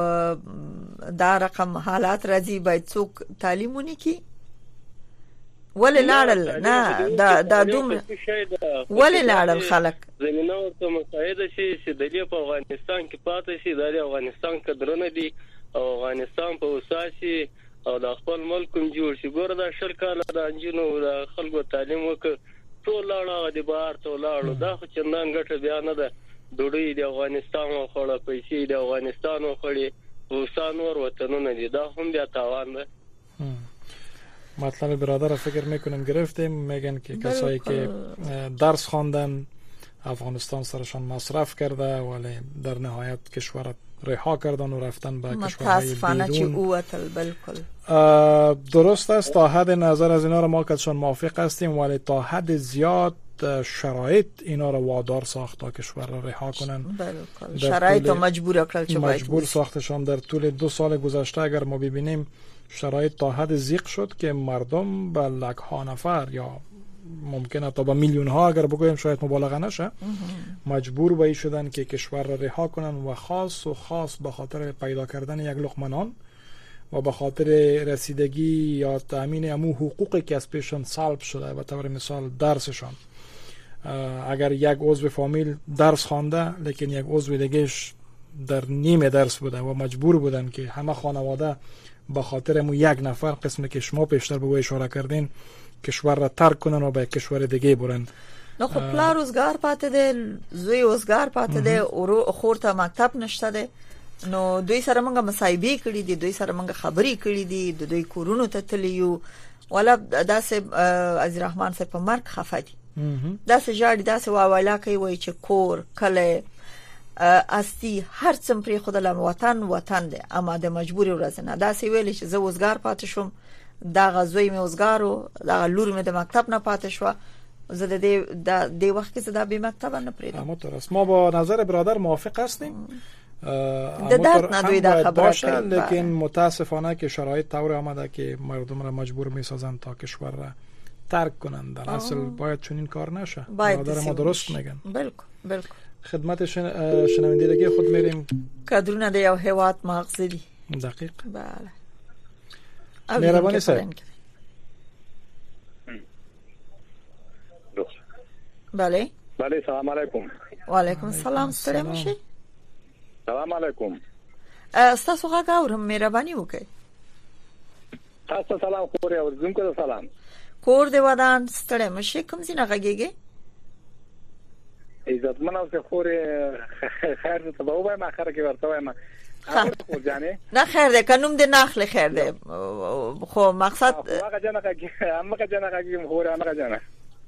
او دا رقم حالات راځي باید څوک تعلیمونه کوي ولې لاړل نه دا دومره ولې لاړل خلک زمينه ورته مساعده شي چې د دې په افغانستان کې پاتې شي د افغانستان قدرونه دي او افغانستان په اساسي او د خپل ملک کوم جوړ شي ګوره دا شل کاله د انجینو د خلکو تعلیم وکړ ټول لاړه د بهر ته لاړو دا خو چندان ګټه بیا نه ده ډوډۍ د افغانستان او خړه پیسې د افغانستان او خړې وسان ور وطنونه دي دا هم بیا تاوان ده مطلب برادر فکر میکنم گرفتیم میگن که کسایی که درس خواندن افغانستان سرشان مصرف کرده ولی در نهایت کشور رها کردن و رفتن به کشورهای بیرون. بالکل درست است، تا حد نظر از اینا را ما کدشان موافق هستیم، ولی تا حد زیاد شرایط اینا را وادار ساخت تا کشور را رها کنن. بالکل شرایط مجبور کردن چه مجبور ساختشان. در طول 2 سال گذشته اگر ما ببینیم شرایط تا حد ضیق شد که مردم به لک‌ها نفر یا ممکنه تا به میلیون ها اگر بگویم شاید مبالغه نشه مجبور به شدن که کشور را رها کنن و خاص به خاطر پیدا کردن یک لقمه نان و به خاطر رسیدگی یا تامین امو حقوقی که از پیششان سلب شده. به طور مثال درسشان، اگر یک عضو فامیل درس خوانده لیکن یک عضو دیگهش در نیمه درس بوده و مجبور بودن که همه خانواده به خاطر امو یک نفر، قسمی که شما پیشتر به اشاره کردین، کشور را ترک کنن و به کشور دیگه برن. نو خب پلار روزگار پاتې ده، زوی روزگار پاتې ده، او خورته مکتب نشته ده. نو دوی سره موږ مصاحبه کړې دي، دوی سره موږ خبرې کړې دي، د دوی کورونو ته تلیو ولا داسې عزیز رحمان صاحب په مرګ خفه دي، داسې جاړي، داسې واویلا کوي وای چې کور کله استی هر څم پرې خدای وطن ده، اما د مجبوري ورځ نه داسې ویل چې زه روزگار پاتې شوم، دا غزوی مې وزګارو، دا لور مې د مکتب نه پاتې شو، زه د دې وخت کې زدا به مکتب نه پریدم. اما درست ما با نظر برادر موافق هستیم. درد ندوی دا خبره باشه، لیکن متاسفانه که شرایط طور آمده که مردم را مجبور میسازن تا کشور را ترک کنن. در اصل باید چنین کار نشه. برادر ما درست میگن. بالکل. خدمت شنونده دیگه خود میریم. کادرونه د یو هیواد مغزی دي. دقیق. بله. مهربانی صاحب. بله سلام علیکم. و علیکم السلام. ستړي مشه. سلام علیکم. تاسو غږ اورم، مهرباني وکړئ. تاسو سلام خوري او زم کو سلام. کور دی ودان ستړي مشه، کوم ځای غږیږي؟ عزت منو څه خوري خیر ته به وای ما خره کې ورته وای ما خو ځانه نه خیر ده، کنوم د ناخله خیر ده، خو مقصد هغه جنہ کې خوري هغه جنہ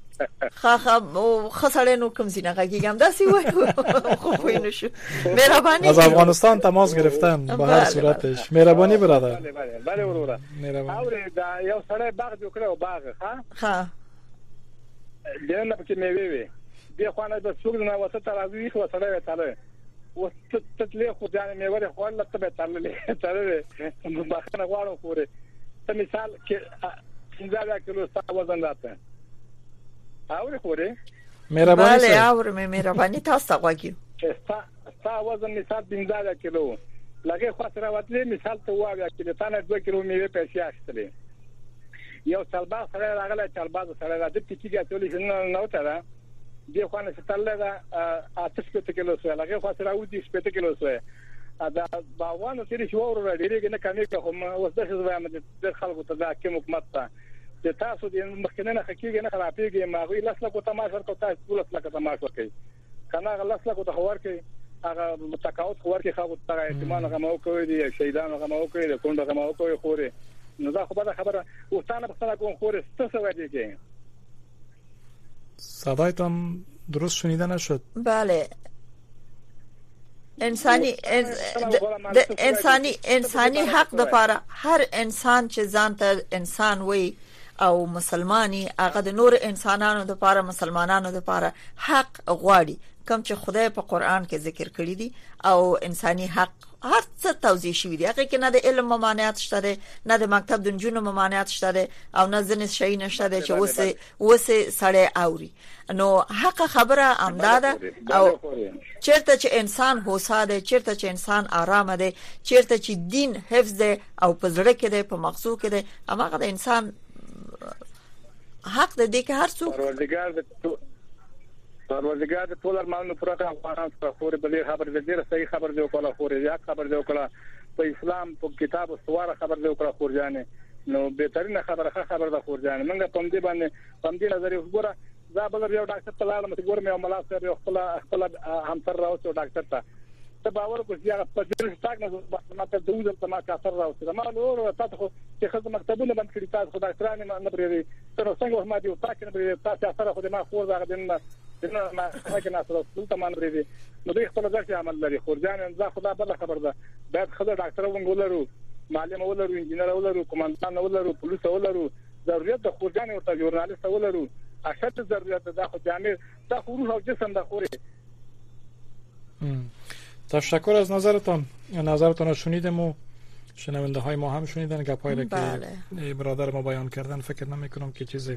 خسړې نو کوم ځای غږیږم داسې وای خو وینو شو. مهرباني از افغانستان تماس گرفتن به هر صورتش. مهرباني برادر. بله وروره. اور دا یو سره باغ جوړ کړو، باغ ها دنه پکې میوه وي دی خوانه د څوک نه وسه تراوی خو سره وتاله و تتلې خو ځان میوه خو الله ته تاله باخنه غواړم خوري. ته مثال کې 15 کیلو ستا وزن راته اور خوري. مهرباني بله اور مهرباني تاسو غواګي ستا وزن مثال 15 کیلو لګي خو سره وتلې مثال ته وایا چې تانه 2 کیلو میوه پیسې اخستلې یو چلباز سره راغله، چلباز سره راځي چې ټولې نه وته دی خوانه ستله دا 8 کیلو سره لګي خو سره ودي 8 کیلو سره دا باوانو چې شو ور ډیرې نه کمی که هم وسته زوایم د خلکو ته دا کوم حکومت ته د تاسو د مخکنه حقیقت نه خرابېږي، ما وی لاسله کو تماشا کو تاسو ټول لاسله تماشا کوي کنه لاسله کو ته خبر کوي هغه متقاعد خبر کوي خو ته احتمال غمو کوي دي شهیدان غمو کوي د کونډه غمو کوي خوري نو دا خبره وستانه بسنه کوم خوري څه وایي کې صدایتان درست شنیده نشد. بله انسانی حق د پاره هر انسان چې ځان ته انسان وي او مسلمانی هغه د نور انسانانو د پاره مسلمانانو د پاره حق غواړي کوم چې خدای په قران کې ذکر کړی دي او انساني حق هر څه توضیح شوی دی. هغه کې نه د علم ممانعت شته، نه د مکتب د جنونو ممانعت شته او نه ځنې شي نشته چې وسه سړی اوري. نو حق خبره امداده او چیرته چې انسان هوسا ده، چیرته چې انسان آرام ده، چیرته چې دین حفظ ده او په زړه کې ده، په مغزو کې ده، هغه د انسان حق ده دي که هر څوک پروردگار د ټول ارمانونو پوره کړه. افغانان ته خوري بلې خبر دې صحیح خبر دی وکړه، خوري یا خبر دی وکړه په اسلام په کتاب او سواره خبر دی وکړه خورجانې نو بهترینه خبره ده خورجانې. موږ په دې نظر وګوره دا بل یو ډاکټر ته لاړم چې ګورم یو ملا سره خپل همسر راوځو ډاکټر ته باور کو چې هغه په دې ستاګ نه ماته دوزل ته ما کاثر راوځي ما نور تاسو چې خدای مکتبونه بند کړی تاسو ډاکټرانه نه بریری تر څنګه ما دی تاسو نه بریری تاسو سره خو ما خور دا غدن نه ما کې نه سره تمام لري نو دوی خپل ځکه عمل لري خورجان ځا خدا بل خبر ده باید خدای ډاکټر ونګولرو معلم ولرو انجنیر ولرو کمانډان ولرو پولیس ولرو ضرورت د خورجان او ژورنالیست ولرو اشد ضرورت ده خو جامع ده روح او جسم ده خوره. تشکر از نظرتان رو شنیدیم و شنونده های ما هم شنیدن گپایی را که برادر ما بیان کردن. فکر نمی کنم که چیز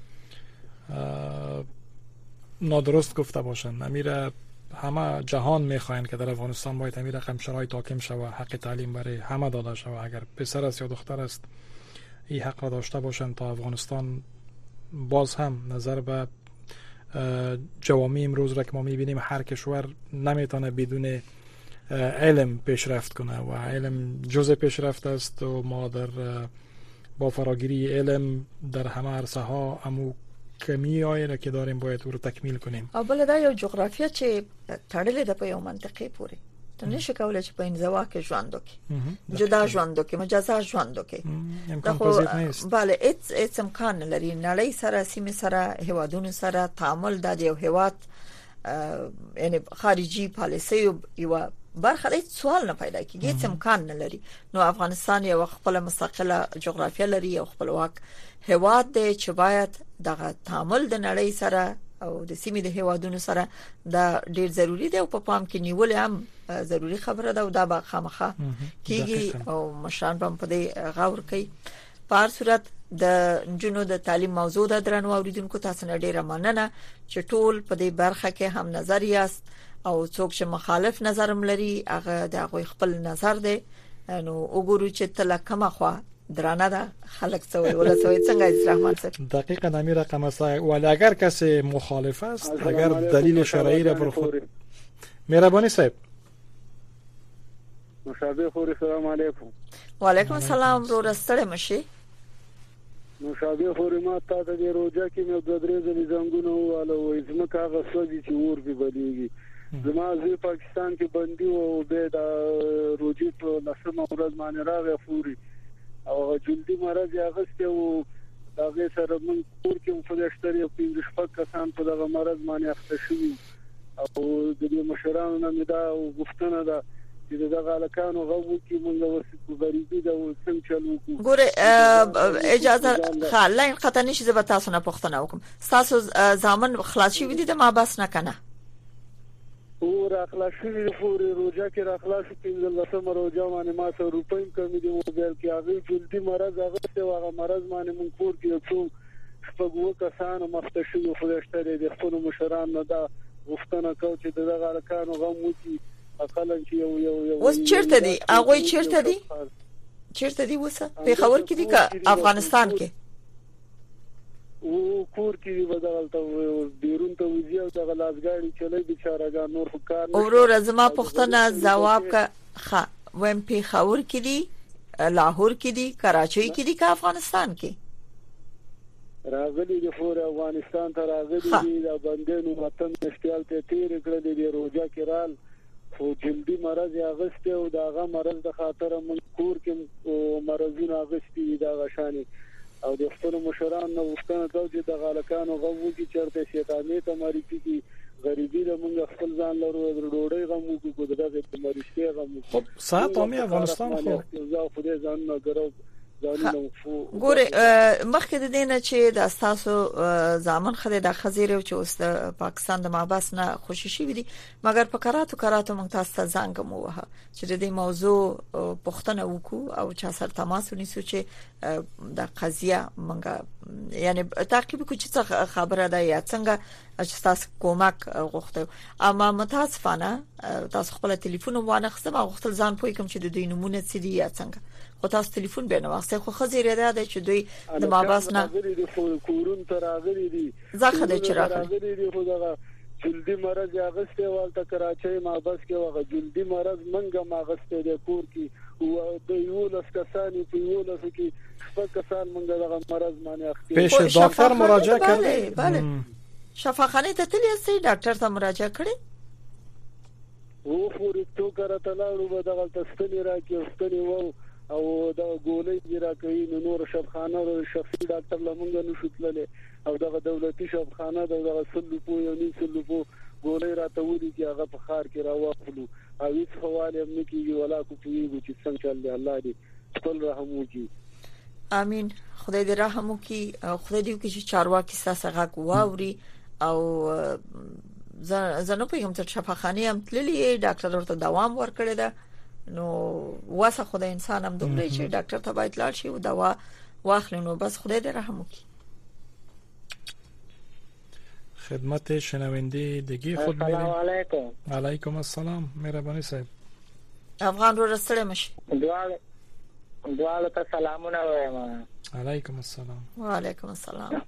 نادرست گفته باشن. امیر همه جهان میخواین که در افغانستان باید امیر رقم شرایط حاکم شوه، حق تعلیم برای همه داده شوه. اگر پسر است یا دختر است این حق را داشته باشن تا افغانستان باز هم نظر به جوامع امروز را که ما میبینیم هر کشور نمیتونه بدون علم پیشرفت کنه و علم جزء پیشرفت است و ما با فراگیری علم در همه عرصه ها امو کمی آیره که داریم باید او رو تکمیل کنیم. او بل دا یو جغرافیا چې تړلې ده په یو منطقې پورې ته نشي کولای چې په انزوا کې ژوند وکړي، جدا ژوند وکړي، مجازا ژوند وکړي. بله هیڅ امکان لري. نړۍ سره سیمه سره هیوادونو سره تعامل د یو هیواد یعنی خارجي پالیسي یو برخه هیڅ سوال نه پیدا کیږي، هیڅ امکان نه لري. نو افغانستان یو خپل مستقله جغرافیا لري، یو خپلواک هیواد دی چې باید دغه تعامل د نړۍ سره او د سیمې د هیوادونو سره دا ډیر ضروری دی او په پام کې نیول هم ضروری خبره ده او دا به خامخا کیږي او مشران هم په دې غور کوي. په هر صورت د جنو د تعلیم موضوع د درنو اوریدونکو تاسو نه ډیره مننه چې ټول په دې برخه کې هم نظر یاست او څوک چې مخالف نظر لري هغه د هغه خپل نظر دی. نو وګورو چې تل کومه خوا درانه ده خلق سوی ولا سوی څنګه عبدالرحمن صاحب دقیقاً امیر رقم است. ولی اگر کسی مخالف است اگر دلیل شرعی را بر خود مهربانی صاحب مشابه خوري. السلام علیکم. وعلیکم السلام. رو رستړی مشي مشابه خوري. ما تا ته د روزه کې مې د درې ځلې زنګونه واله وې زما کاغه سوځي چې ور به بلیږي. زما زه پاکستان کې بندي او به د روزي په لسمه ورځ باندې راغی خوري او جلدی مرض اغسته او دغه سره من کور کې فلشتري او 15 کسان په دغه مرض باندې اخته شوي او د دې مشرانو نه دا غوښتنه ده چې دغه الکانو غوو کې مونږ ورسې غریبي دا څنګه چلو کو. ګوره اجازه خلای قطع نشي زه به تاسو نه پوښتنه وکم. تاسو ځامن خلاص شي ودی د ما بس نه کنه او را خلاص شي فوري روزه کې را خلاص شي د لسمه روزه باندې ما 100 روپۍ کمی دی موبایل کې هغه جلدی مرض هغه څه هغه مرض باندې مونږ کور کې څو شپږو کسانو مخته شو فلشتري د خپل مشران نه دا غوښتنه کو چې دغه الکانو غو موتی اقل چې یو اوس چیرته دی هغه چیرته دی وسه په خبر کې دی که افغانستان کې او کور کې بدلته بیرون ته وځي او دغه لاسګاړي چلای بیچارهګان نور کار اورو رزما پښتنه جواب کا ویم په خبر کې دی لاهور کې دی کراچۍ کې دی که افغانستان کې راغلي د فور افغانستان ته راغلي دي د بندونو وطن مشکل ته تیر کړل دي روزه کې رال خو جلدی مرض اغسته او داغه مرض د خاطر من کور کې مرزونه اغستی دا غشاني او د خپل مشران نو وختونه توجه د غالکانو غوو کې چرته شیطانې ته مری کی غریبی د موږ خپل ځان لرو ډوډۍ غمو کو دغه د مریشته غمو. خب ساعت اومي افغانستان خو زه خو دې ځان نه ګرو ګوره مخکې د دینه چې د اساسو ځامن خله د خزیره او چې اوس د پاکستان د مابس نه خوشی شي دي مګر په کراتو موږ تاسو څنګه مو وه چې د دې موضوع پښتنه وکړو او چا سره تماس ونیسو چې د قضیه موږ یعنی تعقیب کو چې خبره ده یا څنګه چې تاسو کومک غوښتو. اما متاسفانه تاسو خپل ټلیفون وانه خصم غوښتل ځان پوي کوم چې د دوی نمونه څه دي یا څنګه خو تاسو ټلیفون به نه واسه خو خزیره ده چې دوی د ماباس نه کورون تر راغلي دي ځکه د چراغلي دي خو دا جلدی مرض اغسته والته کراچۍ ماباس کې وغه جلدی مرض منګه ماغسته د کور کې او د یو لس کسانی په یو لس کې خپل کسان منګه دغه مرض باندې اخته پیش ډاکټر مراجعه کړي. بله شفاخانه ته تللی سي ډاکټر ته مراجعه کړي او فوري تو کرته لاړو به دغه تستنی راکې استنی وو او د ګولۍ راکوي نور شبخانه او شخصي ډاکټر لمونګ نه شوتلله او د دولتي شبخانه د سلوپو یو ني سلوپو ګولۍ راټولې چې هغه په خار کې راوخلو او هیڅ حواله هم نکېږي ولا کو پیږي چې څنګه چل دی. الله دې خپل رحم وکړي. امين. خدای دې رحم وکړي او خدای دې وکړي چې چارواکي ساسه غاک واوري او زنه په کوم څه شفاخانه هم تللی ډاکټر ورته دوام ورکړی دا نو واسه خدای انسان هم دومره چې ډاکټر ته باید لاړ شي او دوا واخلي نو بس خدای دې رحم وکړي. خدمت شنونده دیگه خود میریم. السلام علیکم. علیکم السلام. مهربانی صاحب. افغان رو رسول مش. دوالو ته سلامونه وایم. علیکم السلام. و علیکم السلام.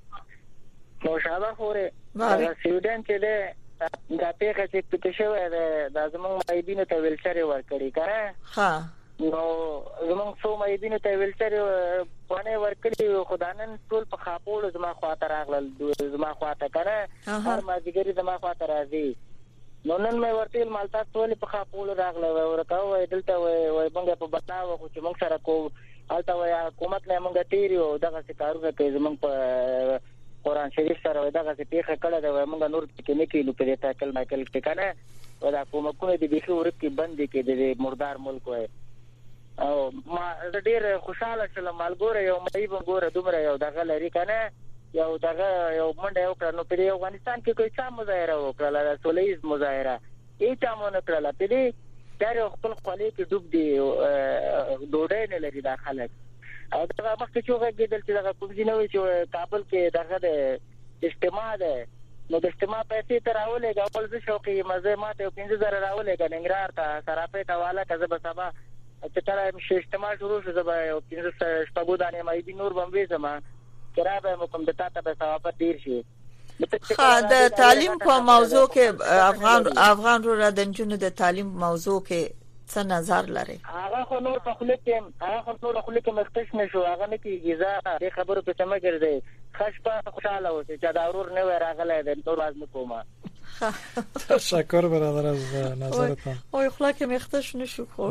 مشابه خوره. سویډن کې ده دا پیښه چې پټه شوې ده د زموږ مایبینو ته ویلچر ورکړي کړه. ها. نو زموږ څو مایبینو ته ویلچر باندې ورکړي خدانن ټول په خاپول زما خواته راغلل زما خواته کړه هر مازیګری زما خواته راځي. نو نن مې ورته مالتا ټول په خاپول راغله ورته وای دلته وای بنګ په بتاو خو چې موږ سره کو الته وای حکومت نه موږ تیریو دغه کارونه کوي زموږ په قرآن شریف سره دغه پیښه کړه دا موږ نور کې نه کېلو په دې تاکل ماکل کې کنه ودا کومه دې بيخي ورکه بند کې د مردار ملک وای او ما ډېر خوشاله شلم مالګور یو مې وګوره دومره یو دغه لري کنه یو دغه یو منډه یو کړ نو په افغانستان کې کوئی څه مظاهره وکړه سولېز مظاهره هیڅ مونږ کړل په دې در خپل خپلې کې ډوب دی ډوډۍ نه لري داخله او دا مخکې چې وګورئ چې دا کوم ځای چې کابل کې دغه د اجتماع ده نو د اجتماع پیسې تر اولې غوړ ز شوقي مزه ماته 15000 راولې ګنګرار ته سراپې ته والا کزه بسبا چې تر مشه اجتماع شروع شو زبا 150 شپږو دانې مې دي نور بموي زما کرابه مکم د تاته په ثواب ډیر شي. د تعلیم په موضوع کې افغان رو را د جنونو د تعلیم موضوع کې څه نظر لري؟ هغه خو نور په خله کې مختش نشو هغه نه کیږي زه خبرو په سم ګرځي خشپه خوشاله اوسه چې دا ضرور نه راغله د نور واز نکوما. تشکر برادر از نظرتان. او خلاص مختش نشو خو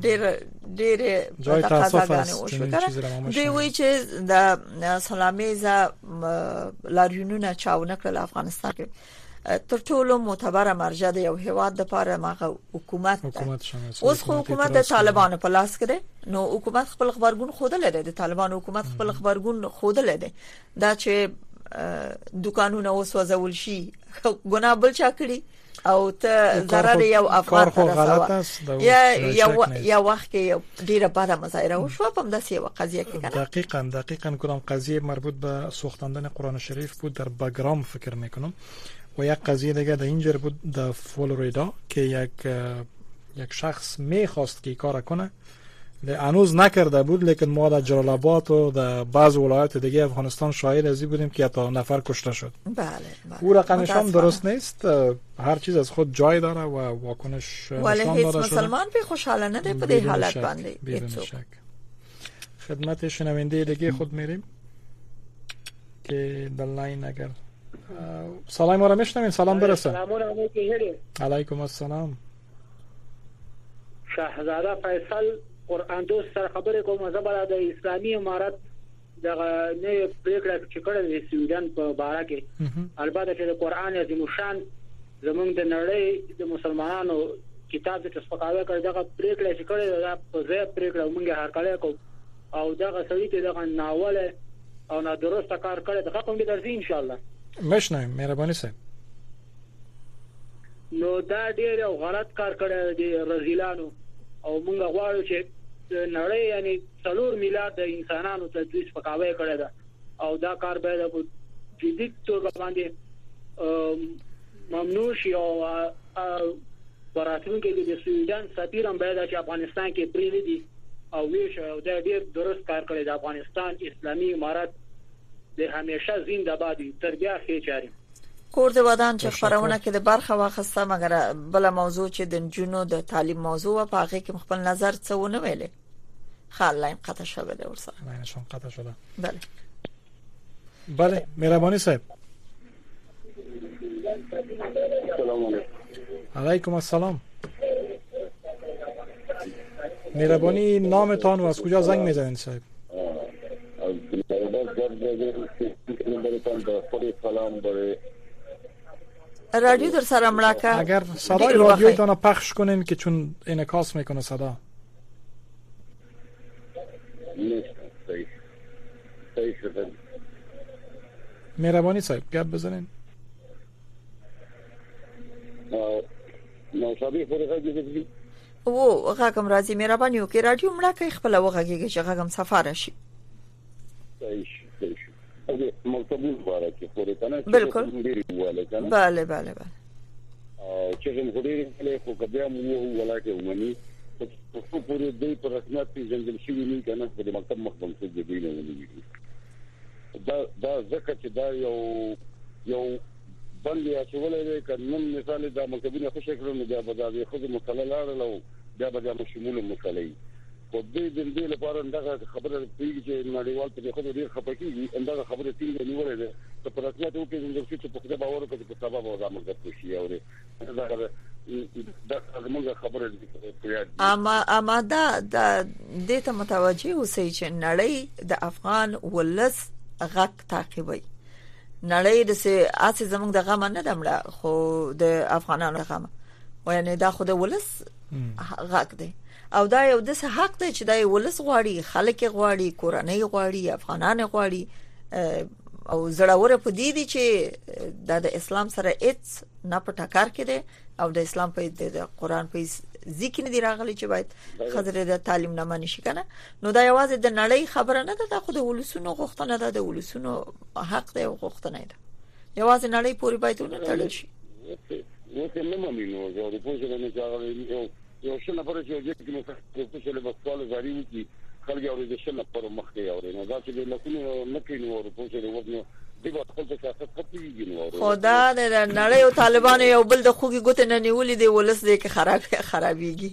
ډېر تقاضاګانې وشو کړه دی وی چې د سلامیزه لاریونونه چاونه کړل افغانستان کې تر ټولو معتبره مرجع د یو هیواد لپاره ماغه حکومت اوس خو حکومت د طالبانو په لاس کې ده نو حکومت خپل خبرګون خوده لري د طالبانو حکومت خپل خبرګون خوده لري دا چې دکانونه وسوځول شي ګناه بل چا کړی او ته ضرر یو افغان ته یا وخت کې ډیره بده مظاهره وشو په داسې یو قضیه کې کنه دقیقاً کدام قضیه مربوط به سوختاندن قرآن شریف بود در باگرام فکر میکنم و یک قضیه دیگه در اینجا بود در فلوریدا که یک شخص میخواست که کار کنه هنوز نکرده بود لیکن ما در جلال آباد و در بعض ولایات دیگه افغانستان شاهد ازی بودیم که تا نفر کشته شد. بله. او رقمش هم درست نیست هر چیز از خود جای داره و واکنش نشان داده شده. مسلمان به خوشحاله نده په دې حالت باندې. بدون شک. خدمت شنونده دیگه خود میریم که در لاین اگر سلام ما را میشنوین سلام برسه. علیکم السلام. شاهزاده فیصل قرآن دوست سره خبرې کوم زبر د اسلامي امارت دغه نه پریکړه چې کړې د سویډن په باره کې البته چې د قرآن عظیم شان زمونږ د نړۍ د مسلمانانو کتاب د تصفیه کړ دغه پریکړه چې کړې دا په ځای پریکړه مونږه هر کله کو او دغه سړي ته دغه ناوله او نه درسته کار کړی دغه کوم دې درځي ان شاء الله مشنویم مهرباني صاحب. نو دا ډېر غلط کار کړی دی رزیلانو او موږ غواړو چې نړۍ یعنی 4 میلیارډ انسانانو ته د سپکاوی کړی دا او دا کار باید په جدي توګه باندې ممنوع شي او براتونکو د سویډن سفیر هم باید چې افغانستان کې پریږدي دي او ویش او دا ډېر درست کار کړی د افغانستان اسلامي امارت د همیشه زنده باد تربیه خې چاري کور د ودان چې خبرونه کې د برخه واخسته مګر بل موضوع چې د جنونو د تعلیم موضوع په هغه کې خپل نظر څه ونه ویلې خاله قطع شوه ده ورسره نه شون قطع شده بله مهرباني صاحب. السلام علیکم. علیکم السلام. مهربانی نامتان و از کجا زنگ میزنین صاحب؟ رادیو در سر ملاکه اگر صدای رادیویتان پخش کنین که چون انعکاس میکنه صدا. مهربانی صاحب گپ بزنین. او غاګم راځي مهرباني وکړئ رادیو ملاکه خپل وغږیږي چې غاګم سفاره شي. بالکل بله بله بله چې زموږ ډېر خو کبیا مو ولایت ومني په پوره دې پر رسمیت ځنګل شي نه کنه په مکتب مخدوم څه دی نه ونی دا ځکه چې دا یو بلې چې ولې کله مثال دا مکتبونه خوش کړو دا به دا خو مسله لاړو دا به مشمول مسلې په دې لپاره دا خبره پیږي چې نړیوال په خو ډیر خپکیږي دا خبره تیل نیولې ده په رسمیت او کې چې په خپل باور کې په سبب او زموږ شي او دا زموږ خبره ده اما دا دې ته متوجه اوسئ چې نړۍ د افغان ولس غږ تعقیبوي. نړۍ د سیاسي زموږ د غم نه دمړه خو د افغانانو غم وایي دا خو د ولس غږ دی او دا یو د حق دی چې دا ولس غواړي خلک غواړي کورنۍ غواړي افغانان غواړي او زړه په دې دي چې د اسلام سره هیڅ نه پټکار کړي او د اسلام په د قران په ذکر دی راغلي چې باید خزر د تعلیم نه مانی شي کنه. نو دا یوازې د نړۍ خبره نه ده دا خو د ولسونو غوښتنه ده د ولسونو حق دی او غوښتنه ده یوازې نړۍ پوری باید ونتړل شي. نو ته نه ممنو زه د پوښتنې نه ځاګړې یو څه نه پرې چې کې نو څه له بسوال غریب کی خلک اوري د شنه پر مخ کې اوري نو دا چې له کومه نه کینو ورو پوښتنه وځنه دیو خپل څه څه خپلېږي نو خدا د نړۍ او طالبانو یو بل د خوګي ګوت نه نیولې دی ولس دې کې خرابېږي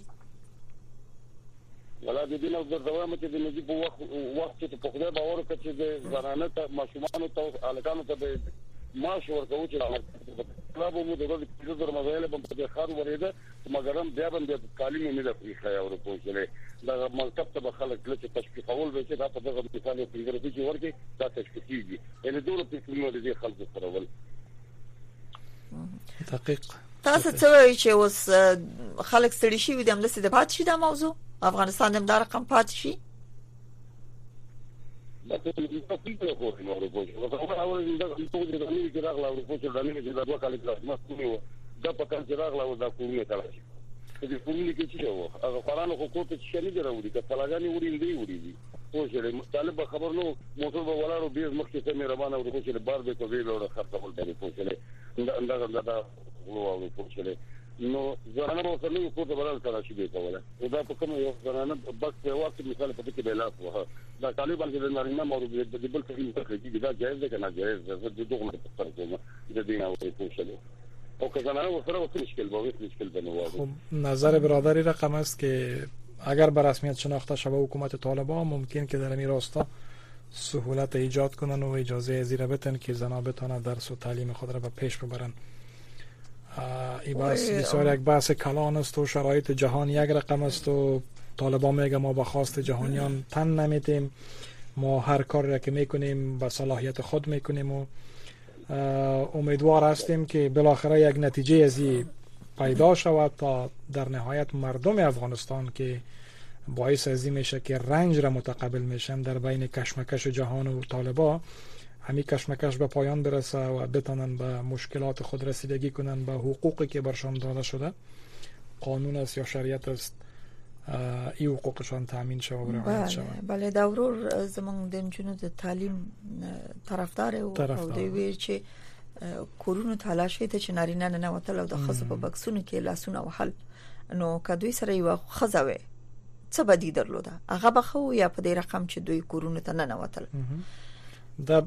ولا د دې نو درځوامه چې د نجیب وخت چې په خدای باور وکړي چې د زنانه ته ماشومان ته الکانو ته معاش ورکوي چې طلب مو د ورځې د مزایل په خار ورېده مګرم بیا باندې تعلیم نه لري خیا او پوښتنه دا مکتب ته خلک لکه تشکیفول به چې دا په دغه مثال یو پیغام چې ورکي دا تشکیفيږي ان دوله په څیر دي خلک سره ول دقیق تاسو څه وایئ چې اوس خلک ستړي شي وي د امنیت د پات شي دا موضوع افغانستان هم دا رقم پات شي دا څه دې په پیټه کوي نو ورکو دا اول دا ټول د امریکا کې راغلا ورکو چې دانه کې دا دوه کال کې ما کومه دا په کان چې راغلا و دا کومه تلاشي دې کومه کې چې و هغه قرآن خو کوته چې نه جوړولې که فلاګانی وړي دي خو چې طالب خبر نو موټر به ولارو بیز مخکې ته مې روانه ورکو چې بار به کوي له خطر باندې پوښتنه دا او پوښتنه نو زرانه مو سره یو کوته برابر کړی شي به کوله دا په کوم یو زرانه بس په وخت مثال په کې بلا وه دا طالبان چې د نارینه مورد د بل څه کې دا جایز ده کنه جایز ده د دوه په تر کومه د دې او پوښتنه او که زنانه سره وڅ مشکل بنوازه نظر برادری رقم است که اگر به رسمیت شناخته شود حکومت طالبان ممکن که در این راستا سهولت ایجاد کنن و اجازه زیر بتن که زنان بتوانند درس و تعلیم خود را به پیش ببرن. این بحث بسیار یک بحث کلان است و شرایط جهان یک رقم است و طالبان میگه ما به خواست جهانیان تن نمیدیم، ما هر کاری را که میکنیم به صلاحیت خود میکنیم و امیدوار هستیم که بالاخره یک نتیجه از این پیدا شود تا در نهایت مردم افغانستان که باعث از این میشه که رنج را متقبل میشن در بین کشمکش جهان و طالبان، همین کشمکش به پایان برسه و بتانن به مشکلات خود رسیدگی کنن، به حقوقی که برشان داده شده، قانون است یا شریعت است، این حقوقشان تامین شود و رعایت شود. بله دورور زمون د نجونو د تعلیم طرفدار او دوی ویل چې کورونو تلاشي ته چې نارینه نه وتل او د خصو په بکسونو کې لاسونه وحل نو کدوې سره یو خزوي څه بدی درلوده هغه بخو یا په دې رقم چې دوی کورونو ته نه وتل در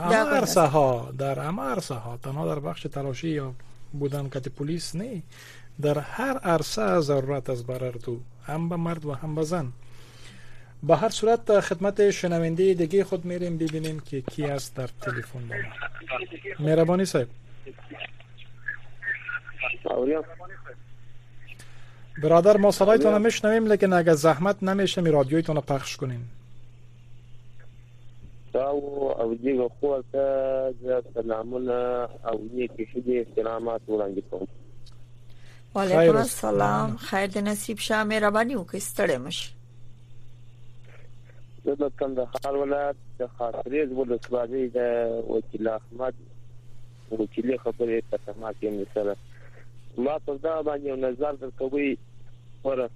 همه عرصه ها تنها در بخش تلاشی یا بودن کت پلیس نه، در هر عرصه ضرورت از برردو هم به مرد و هم به زن. به هر صورت خدمت شنونده دیگه خود میریم ببینیم که کی است در تلفن با ما. مهربانی صاحب. برادر ما صدایتون میشنویم، لیکن اگر زحمت نمیشه می رادیویتون رو پخش کنین. او دیگه خو ته سلامونه او نیکی شدي احترامات وړاندې کوم. وعلیکم السلام، خیر دې نصیب شه، مهرباني وکړئ ستړی مشي. د کندهار ولایت د خاطریز ولسوالۍ د وکیل احمد وکیل خبرې ترجمه کوي. مثلا ما په دا باندې نظر درکوي ور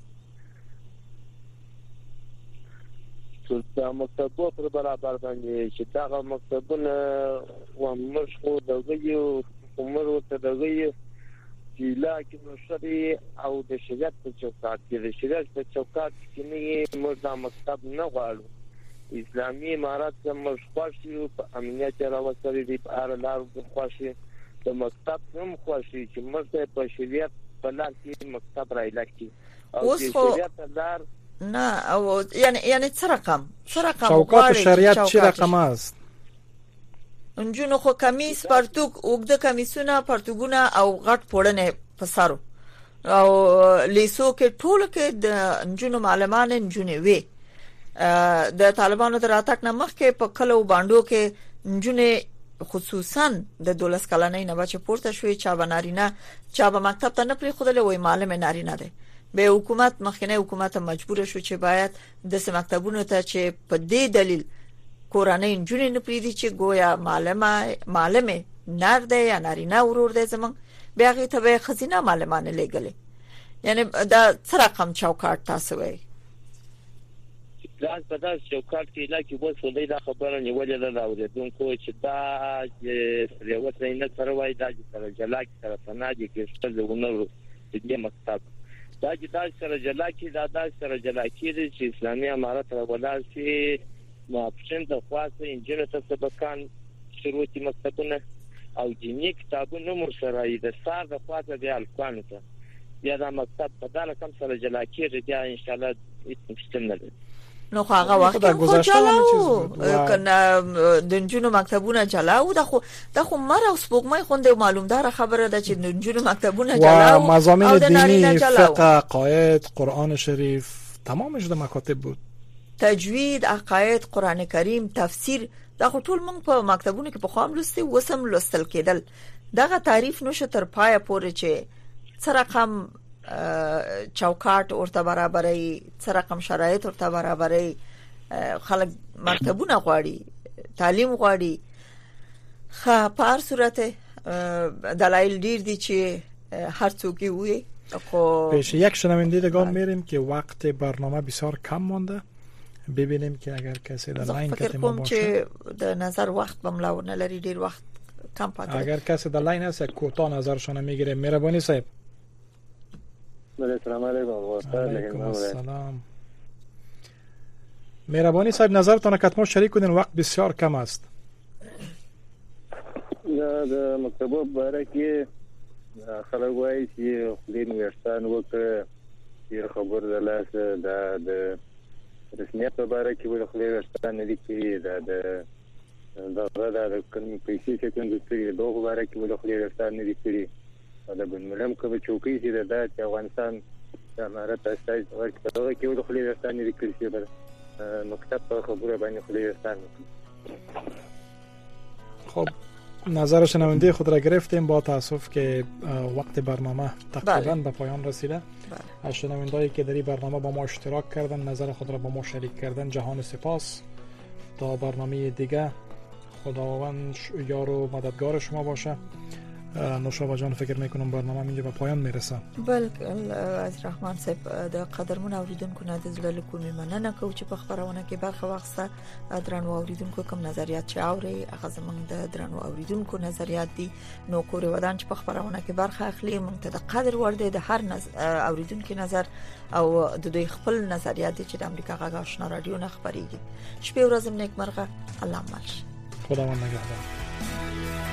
څه مکتبو پر برابر باندې چې دا مکتبونه و مشغول دغه عمر ورته دغه چې لاکه نشري او د شریعت په چوکاټ کې د شریعت په چوکاټ کې نه مردا مکتب نه غواړو. اسلامي امارات هم خوښي په امنیت راوستل دي په اړه لار خوښي د مکتب هم خوښي چې مرته په شریعت په لار کې مکتب راځي او د شریعت لار نه او یعنی څه رقم چوکاټ شریعت چی رقم است؟ انجونو خو کمیس پرتوګ وګد کمیسونه پرتوګونه او غټ پوړنه پسارو او لیسو کې ټول کې د انجونو معلمان انجونې وي. د طالبانو دراتک نه مخکې په کلو باندو کې انجونې خصوصا د 12 کلنۍ نه بچ پورته شوې چا بنارینه چا به مکتب ته نه پری خودله وای معلم نارینه ده. به حکومت مخکنه حکومت مجبور شو چې باید د مکتبونو ته چې په دې دلیل کورانه انجونې نه پریدي چې گویا معلمه نر ده یا نارینه ورور ده زمون بیا غي ته به خزینه معلمان لګلې. یعنی دا څه رقم چوکاټ تاسو وای لاس په داس چوکاټ کې لا کې وو څه دا خبره نیولې ده راوړونکو چې دا یو څه نه سره وای دا چې سره جلا کې سره فنادي کې څه ونه دې مکتب دا چې دا سره جلا کې دا سره جلا کې چې اسلامي امارت راولار شي ما پښین د خاصه انجینر ته سبقان شروعي مکتبونه او دیني کتابونه مر سره د سار د خاصه د الکوانو ته یا دا مکتب په داله کم سره جلا کې دا ان شاء الله استمر. نو هغه وخت خو چلاو کنه د انجونو مکتبونه چلاو دا خو مر او سپوږمۍ خوندې معلومدار خبره ده چې د انجونو مکتبونه چلاو و مضامین دینی فقه عقاید قرآن شریف تمامش د مکاتب بود. تجوید عقاید قرآن کریم تفسیر دا خو ټول موږ په مکتبونو کې په خام لسته وسم لستل کېدل. دغه تعریف نوشه تر پای پورې چې څه رقم چوکاټ ورته برابرې څه رقم شرایط ورته برابرې خلک مکتبونه غواړي تعلیم غواړي. خو په هر صورت دلایل ډیر دي چې هر څوک وي. خو پیش یک شنونده دیگه میریم که وقت برنامه بسیار کم مونده. ببینیم که اگر کسی در لاین کتیم باشه د نظر وخت بملاونه لري ډیر وخت کم پاتې. اگر کسی در لاین هست کوتاه نظرشون میگیره. مهربانی صاحب. السلام علیکم. السلام. مهربانی صاحب نظرتون کتمو شریک کنین، وقت بسیار کم است. د مکتبو باره کې خلک وایي چې دین ویشتان وکړه چې خبر دلاسه د رسمیت په باره کې ول خلک ویشتان نه دي کړي د کوم پیسې چې څنګه ستړي دوه باره کې ول خلک ویشتان نه دي کړي. دا بنملم کوم چوکۍ چې د افغانستان د امارت اساس ورکړه کې ول خلک ویشتان نه دي کړي چې مکتب په خبره باندې خلک ویشتان. خب نظر شنونده خود را گرفتیم. با تاسف که وقت برنامه تقریبا به پایان رسیده. از شنوندهایی که در این برنامه با ما اشتراک کردن، نظر خود را با ما شریک کردن، جهان سپاس. تا برنامه دیگه خداوند یار و مددگار شما باشه. نوشابه جان فکر میکنم برنامه اینجا به پایان میرسه. بلکې از رحمان صاحب د قدرمن اوریدونکو نه د زړه له کومې مننه کوم چې په خبرونه کې برخه واخیسته. درنو اوریدونکو کوم نظریات چې اوري هغه زمونږ د درنو اوریدونکو نظریات دي. نو کور ودان چې په خبرونه کې برخه اخلي مونږ ته د قدر ور دي د هر اوریدونکو نظر او د دوی خپل نظریات چې د امریکا غږ آشنا رادیو نه خبريږي. شپه ورځ نیک مرغه. الله مالش. خداوند نگهدار.